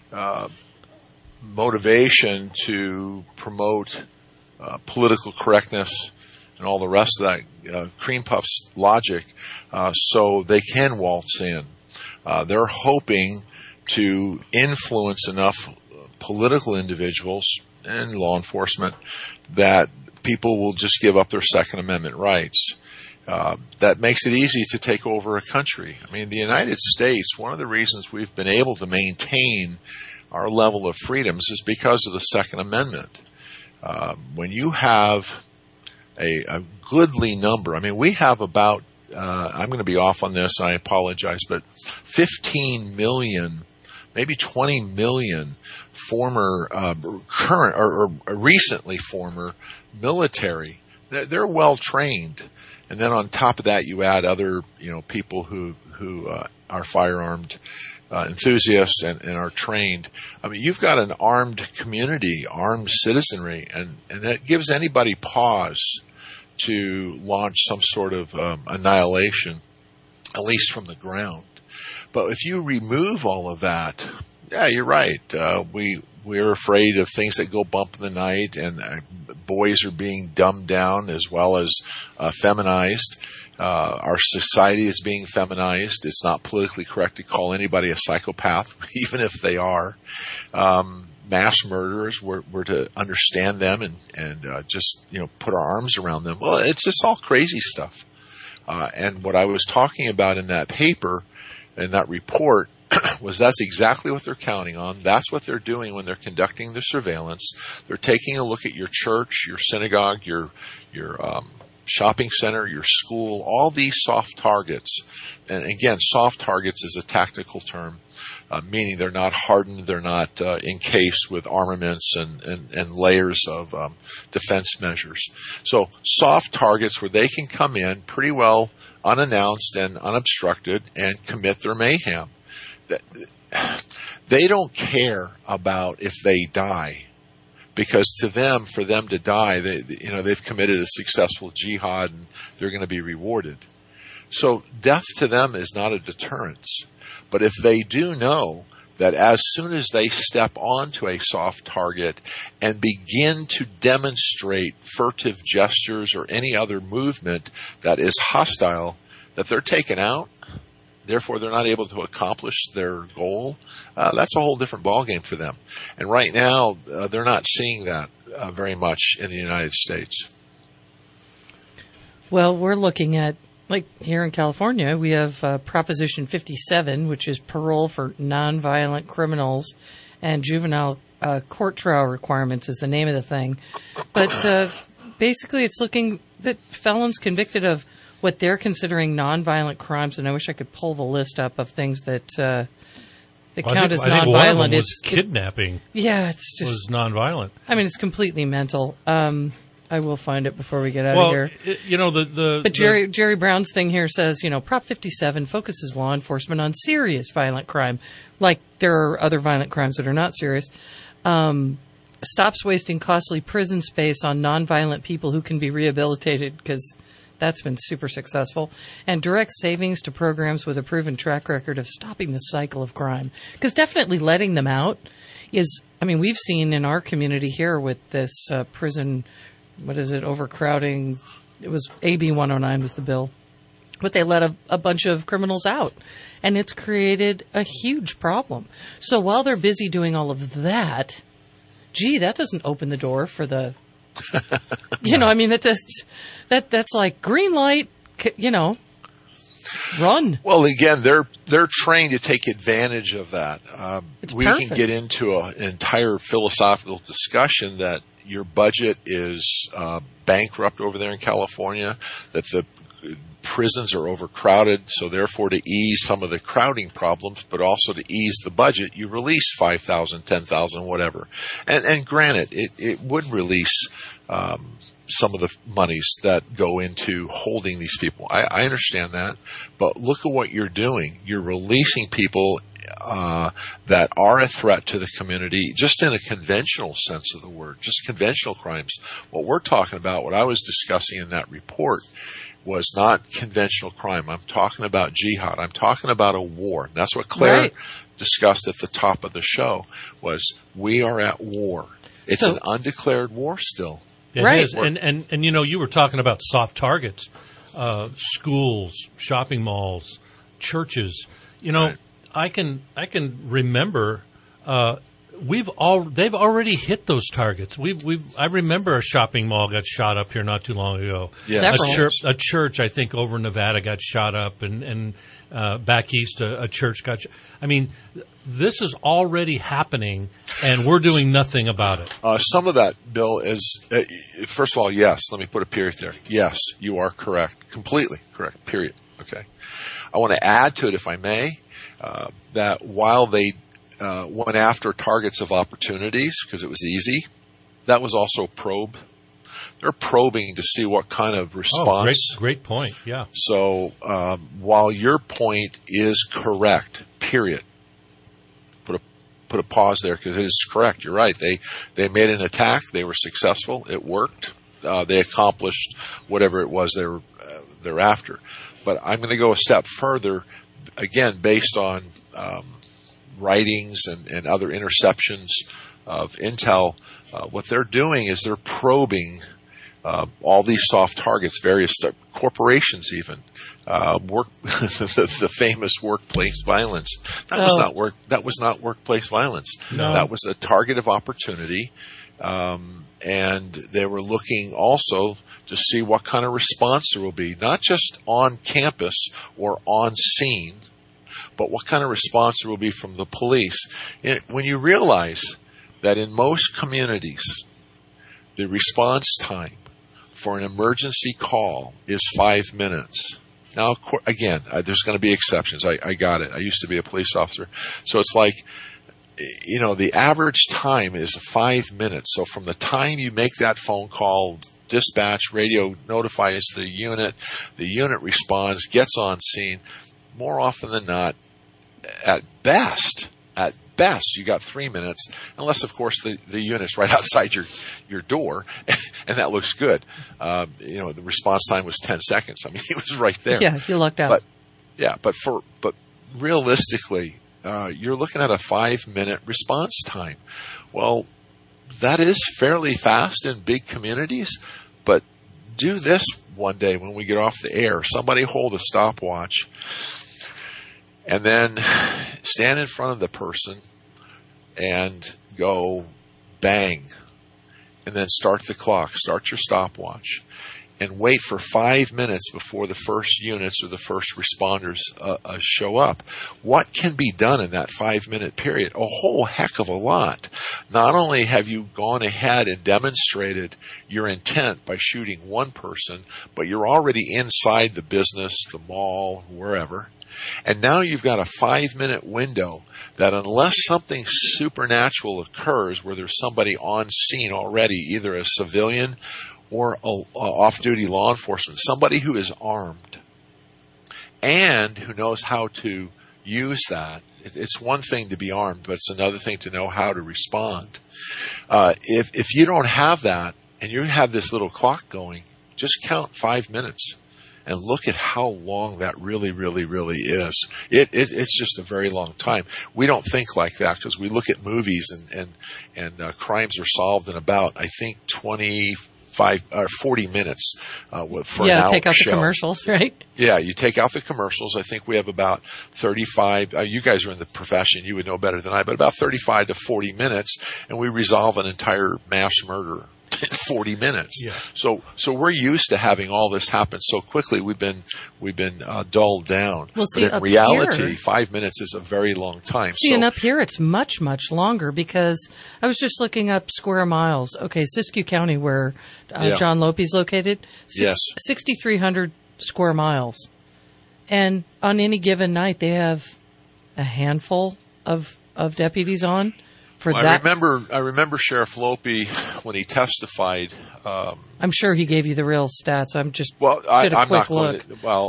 motivation to promote political correctness and all the rest of that cream puffs logic so they can waltz in. They're hoping to influence enough political individuals and law enforcement that people will just give up their Second Amendment rights. That makes it easy to take over a country. I mean, the United States, one of the reasons we've been able to maintain our level of freedoms is because of the Second Amendment. When you have a goodly number, I mean, we have about, I'm going to be off on this, I apologize, but 15 million, maybe 20 million former, current, or recently former military. They're well trained. And then on top of that, you add other, people who are firearmed enthusiasts and are trained. I mean, you've got an armed community, armed citizenry, and that gives anybody pause to launch some sort of annihilation, at least from the ground. But if you remove all of that, yeah, you're right. We're afraid of things that go bump in the night, and boys are being dumbed down as well as feminized. Our society is being feminized. It's not politically correct to call anybody a psychopath, even if they are. Mass murderers, we're to understand them and just put our arms around them. Well, it's just all crazy stuff. And what I was talking about in that paper, in that report, was that's exactly what they're counting on. That's what they're doing when they're conducting the surveillance. They're taking a look at your church, your synagogue, your shopping center, your school, all these soft targets. And again, soft targets is a tactical term, meaning they're not hardened, they're not encased with armaments and layers of defense measures. So soft targets where they can come in pretty well unannounced and unobstructed and commit their mayhem. They don't care about if they die, because to them, for them to die, they've committed a successful jihad and they're going to be rewarded. So death to them is not a deterrence. But if they do know that as soon as they step onto a soft target and begin to demonstrate furtive gestures or any other movement that is hostile, that they're taken out, therefore they're not able to accomplish their goal, that's a whole different ballgame for them. And right now, they're not seeing that very much in the United States. Well, we're looking at, like here in California, we have Proposition 57, which is parole for nonviolent criminals, and juvenile court trial requirements is the name of the thing. But basically it's looking that felons convicted of what they're considering nonviolent crimes, and I wish I could pull the list up of things that count as nonviolent. I think one of them was kidnapping. It's just was nonviolent. I mean, it's completely mental. I will find it before we get out of here. But Jerry Brown's thing here says, Prop 57 focuses law enforcement on serious violent crime, like there are other violent crimes that are not serious. Stops wasting costly prison space on nonviolent people who can be rehabilitated, because that's been super successful, and direct savings to programs with a proven track record of stopping the cycle of crime. Because definitely letting them out is, we've seen in our community here with this prison, overcrowding. It was AB 109 was the bill. But they let a bunch of criminals out, and it's created a huge problem. So while they're busy doing all of that, that doesn't open the door for the... that's like green light, run. Well, again, they're trained to take advantage of that. We perfect. Can get into an entire philosophical discussion that your budget is bankrupt over there in California, that the prisons are overcrowded, so therefore to ease some of the crowding problems, but also to ease the budget, you release 5,000, 10,000, whatever. And granted, it would release some of the monies that go into holding these people. I understand that, but look at what you're doing. You're releasing people that are a threat to the community, just in a conventional sense of the word, just conventional crimes. What we're talking about, what I was discussing in that report, was not conventional crime. I'm talking about jihad. I'm talking about a war. That's what Claire discussed at the top of the show, was we are at war. It's an undeclared war still. It is. And you were talking about soft targets, schools, shopping malls, churches. I can remember they've already hit those targets. I remember a shopping mall got shot up here not too long ago. Yes. A church, I think, over Nevada got shot up, and back east a church got shot. This is already happening, and we're doing nothing about it. Some of that, Bill, is, first of all, yes, let me put a period there. Yes, you are correct. Completely correct, period. Okay. I want to add to it, if I may, that while they went after targets of opportunities because it was easy, that was also probe. They're probing to see what kind of response. Great point, yeah. So while your point is correct, period, put a pause there because it is correct. You're right. They made an attack. They were successful. It worked. They accomplished whatever it was they're after. But I'm going to go a step further, again, based on writings and other interceptions of intel. What they're doing is they're probing all these soft targets, various corporations even, the famous workplace violence. That was not workplace violence. No. That was a target of opportunity, and they were looking also to see what kind of response there will be, not just on campus or on scene, but what kind of response there will be from the police. When you realize that in most communities, the response time for an emergency call is 5 minutes. Now, again, there's going to be exceptions. I got it. I used to be a police officer. So it's like, the average time is 5 minutes. So from the time you make that phone call, dispatch, radio notifies the unit responds, gets on scene. More often than not, at best, you got 3 minutes, unless, of course, the unit's right outside your door, and that looks good. The response time was 10 seconds. I mean, it was right there. Yeah, you lucked out. But realistically, you're looking at a 5-minute response time. Well, that is fairly fast in big communities, but do this one day when we get off the air. Somebody hold a stopwatch and then stand in front of the person and go bang, and then start the clock, start your stopwatch, and wait for 5 minutes before the first units or the first responders show up. What can be done in that 5-minute period? A whole heck of a lot. Not only have you gone ahead and demonstrated your intent by shooting one person, but you're already inside the business, the mall, wherever. And now you've got a 5-minute window that unless something supernatural occurs where there's somebody on scene already, either a civilian or a off-duty law enforcement, somebody who is armed and who knows how to use that. It's one thing to be armed, but it's another thing to know how to respond. If you don't have that and you have this little clock going, just count 5 minutes. And look at how long that really, really, really is. It's just a very long time. We don't think like that because we look at movies and crimes are solved in about, I think, 25 or 40 minutes for an hour show. Yeah, take out the commercials, right? Yeah, you take out the commercials. I think we have about 35. You guys are in the profession. You would know better than I, but about 35 to 40 minutes, and we resolve an entire mass murder in 40 minutes. Yeah. So we're used to having all this happen so quickly. We've been dulled down. Well, see, but in reality, 5 minutes is a very long time. And up here it's much, much longer because I was just looking up square miles. Okay, Siskiyou County, where John Lope's located, 6,300 square miles. And on any given night, they have a handful of deputies on. I remember Sheriff Lope when he testified. I'm sure he gave you the real stats. I'm just I'm a quick not look.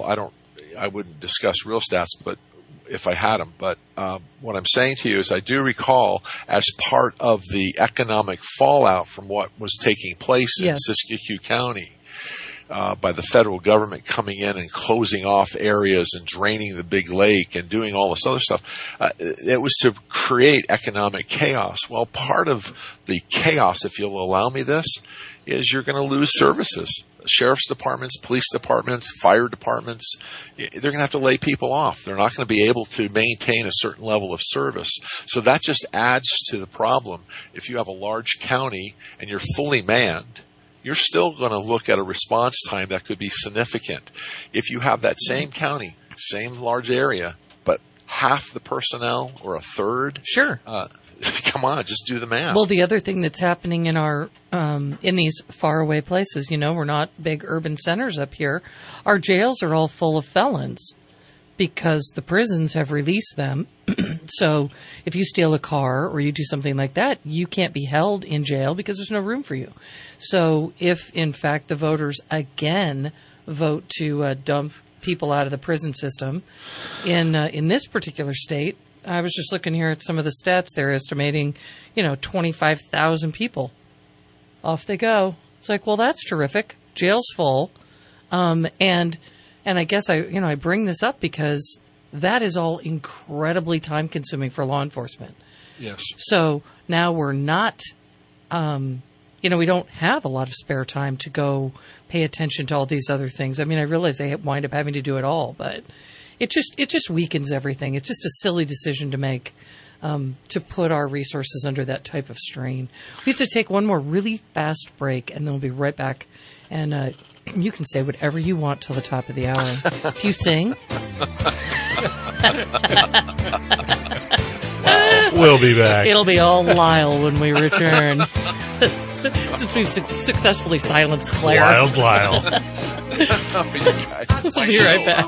I wouldn't discuss real stats, but if I had them. But what I'm saying to you is, I do recall as part of the economic fallout from what was taking place in Siskiyou County. By the federal government coming in and closing off areas and draining the big lake and doing all this other stuff. It was to create economic chaos. Well, part of the chaos, if you'll allow me this, is you're going to lose services. Sheriff's departments, police departments, fire departments, they're going to have to lay people off. They're not going to be able to maintain a certain level of service. So that just adds to the problem. If you have a large county and you're fully manned, you're still going to look at a response time that could be significant. If you have that same county, same large area, but half the personnel or a third, sure. Come on, just do the math. Well, the other thing that's happening in our in these faraway places, we're not big urban centers up here. Our jails are all full of felons because the prisons have released them. So if you steal a car or you do something like that, you can't be held in jail because there's no room for you. So if, in fact, the voters again vote to dump people out of the prison system in this particular state, I was just looking here at some of the stats. They're estimating, 25,000 people. Off they go. It's like, well, that's terrific. Jail's full. And I guess I bring this up because that is all incredibly time consuming for law enforcement. Yes. So now we're not, we don't have a lot of spare time to go pay attention to all these other things. I mean, I realize they wind up having to do it all, but it just weakens everything. It's just a silly decision to make, to put our resources under that type of strain. We have to take one more really fast break, and then we'll be right back. And you can say whatever you want till the top of the hour. Do you sing? We'll be back. It'll be all Lyle when we return. Since we've successfully silenced Claire. Wild Lyle. We'll be right back.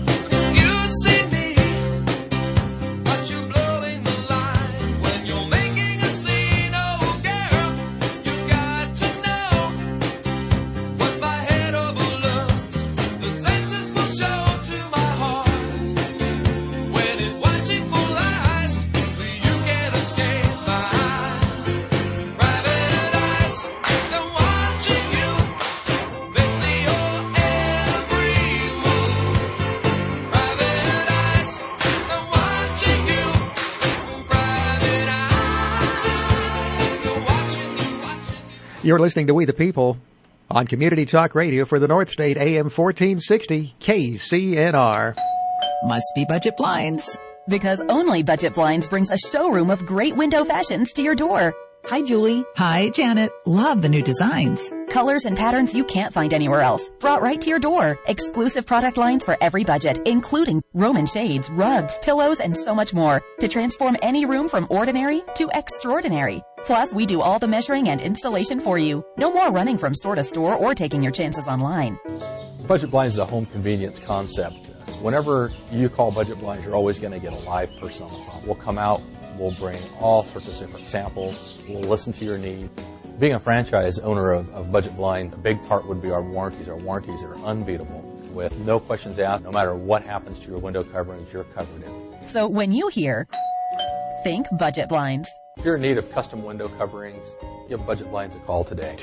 You're listening to We the People on Community Talk Radio for the North State, AM 1460, KCNR. Must be Budget Blinds. Because only Budget Blinds brings a showroom of great window fashions to your door. Hi, Julie. Hi, Janet. Love the new designs. Colors and patterns you can't find anywhere else. Brought right to your door. Exclusive product lines for every budget, including Roman shades, rugs, pillows, and so much more to transform any room from ordinary to extraordinary. Plus, we do all the measuring and installation for you. No more running from store to store or taking your chances online. Budget Blinds is a home convenience concept. Whenever you call Budget Blinds, you're always going to get a live person on the phone. We'll come out, we'll bring all sorts of different samples, we'll listen to your need. Being a franchise owner of Budget Blinds, a big part would be our warranties. Our warranties are unbeatable. With no questions asked, no matter what happens to your window coverings, you're covered in. So when you hear, think Budget Blinds. If you're in need of custom window coverings, give Budget Blinds a call today,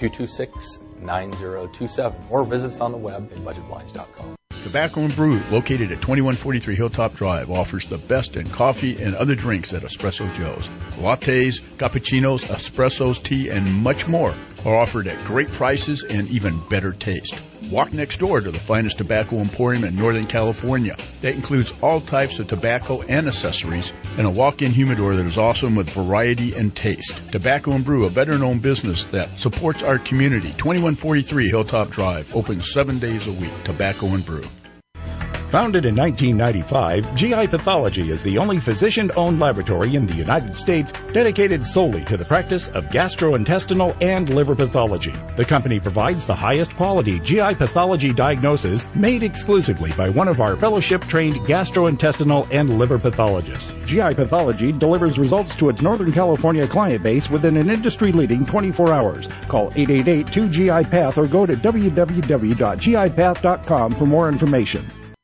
226-9027, or visit us on the web at budgetblinds.com. Tobacco and Brew, located at 2143 Hilltop Drive, offers the best in coffee and other drinks at Espresso Joe's. Lattes, cappuccinos, espressos, tea, and much more are offered at great prices and even better taste. Walk next door to the finest tobacco emporium in Northern California. That includes all types of tobacco and accessories, and a walk-in humidor that is awesome with variety and taste. Tobacco and Brew, a veteran-owned business that supports our community. 2143 Hilltop Drive, open 7 days a week. Tobacco and Brew. Founded in 1995, GI Pathology is the only physician-owned laboratory in the United States dedicated solely to the practice of gastrointestinal and liver pathology. The company provides the highest quality GI pathology diagnosis made exclusively by one of our fellowship-trained gastrointestinal and liver pathologists. GI Pathology delivers results to its Northern California client base within an industry-leading 24 hours. Call 888-2GI-PATH or go to www.gipath.com for more information.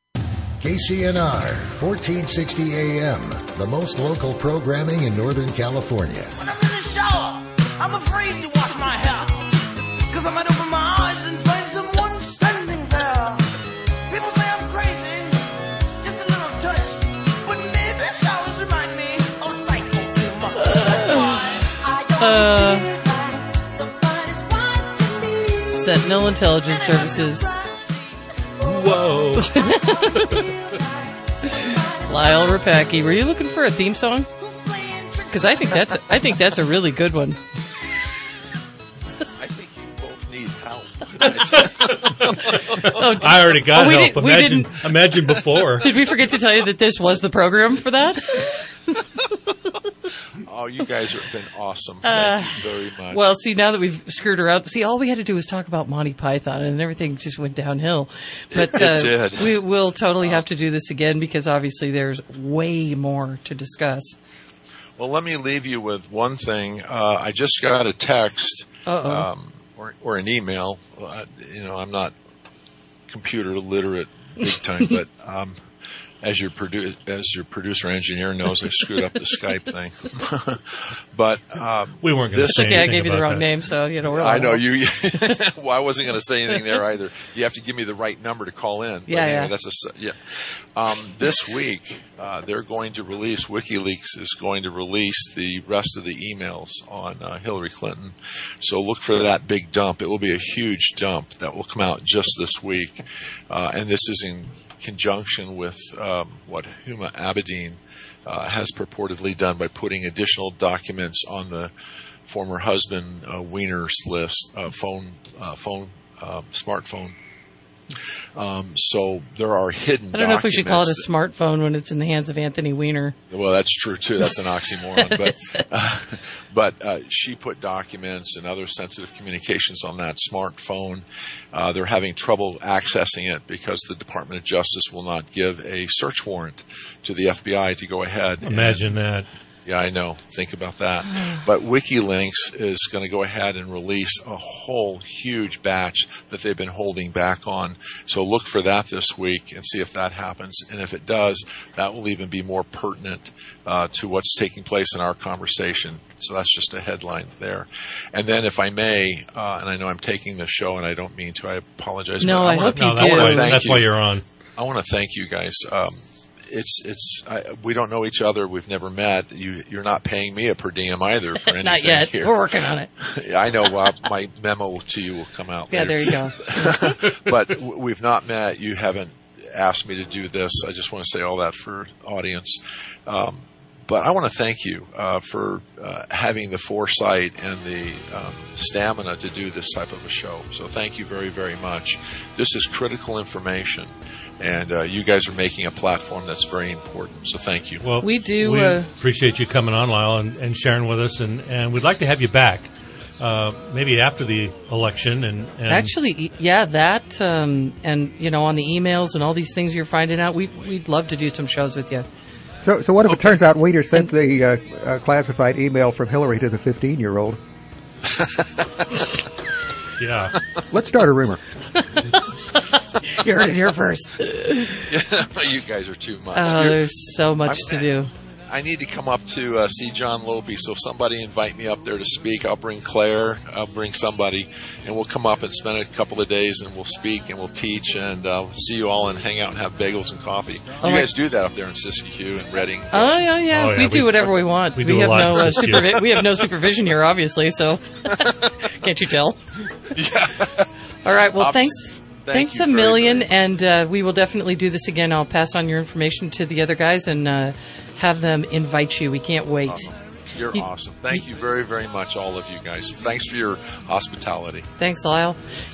KCNR, 1460 AM, the most local programming in Northern California. When I'm in the shower, I'm afraid to wash my hair, 'cause I might open my eyes and find someone standing there. People say I'm crazy, just a little touch, but maybe showers remind me of psycho too much. That's why somebody's watching me. Sentinel Intelligence Services. Whoa. Lyle Rapacki, were you looking for a theme song? Because I think that's a really good one. I think you both need help. I already got help. Imagine before. Did we forget to tell you that this was the program for that? Oh, you guys have been awesome. Thank you very much. Well, see, now that we've screwed her out, see, all we had to do was talk about Monty Python, and everything just went downhill. But it did. We will totally have to do this again, because obviously there's way more to discuss. Well, let me leave you with one thing. I just got a text or an email. I'm not computer literate big time, but as your producer engineer knows, I screwed up the Skype thing. But we weren't going to say anything. I gave you the wrong name, so we're I know you. Well, I wasn't going to say anything there either. You have to give me the right number to call in. But anyway, this week, they're going to release. WikiLeaks is going to release the rest of the emails on Hillary Clinton. So look for that big dump. It will be a huge dump that will come out just this week, and this is in conjunction with what Huma Abedin has purportedly done by putting additional documents on the former husband Weiner's list, smartphone. So there are hidden I don't know if we should call it a documents smartphone when it's in the hands of Anthony Weiner. Well, that's true too. That's an oxymoron. But she put documents and other sensitive communications on that smartphone. They're having trouble accessing it because the Department of Justice will not give a search warrant to the FBI to go ahead. Imagine that. Yeah, I know. Think about that. But WikiLeaks is going to go ahead and release a whole huge batch that they've been holding back on. So look for that this week and see if that happens. And if it does, that will even be more pertinent to what's taking place in our conversation. So that's just a headline there. And then if I may, and I know I'm taking this show and I don't mean to, I apologize. No, I hope you do. That's why you're on. I want to thank you guys. We don't know each other. We've never met. You're not paying me a per diem either for anything. Not yet. Here. We're working on it. I know. My memo to you will come out. Yeah, later. there you go. But we've not met. You haven't asked me to do this. I just want to say all that for audience. But I want to thank you for having the foresight and the stamina to do this type of a show. So thank you very, very much. This is critical information. And you guys are making a platform that's very important. So thank you. Well, we do. We appreciate you coming on, Lyle, and sharing with us. And we'd like to have you back, maybe after the election. And actually, yeah, that and on the emails and all these things you're finding out, we'd love to do some shows with you. So what if it turns out Weiner sent the classified email from Hillary to the 15-year-old? Yeah. Let's start a rumor. You heard it here first. You guys are too much. There's so much to do. I need to come up to see John Lope, so if somebody invite me up there to speak, I'll bring Claire, I'll bring somebody, and we'll come up and spend a couple of days, and we'll speak, and we'll teach, and see you all and hang out and have bagels and coffee. You guys do that up there in Siskiyou and Reading. Oh, yeah. We do whatever we want. We have no we have no supervision here, obviously, so can't you tell? Yeah. All right, well, Thanks a million, and we will definitely do this again. I'll pass on your information to the other guys and have them invite you. We can't wait. You're awesome. Thank you very, very much, all of you guys. Thanks for your hospitality. Thanks, Lyle.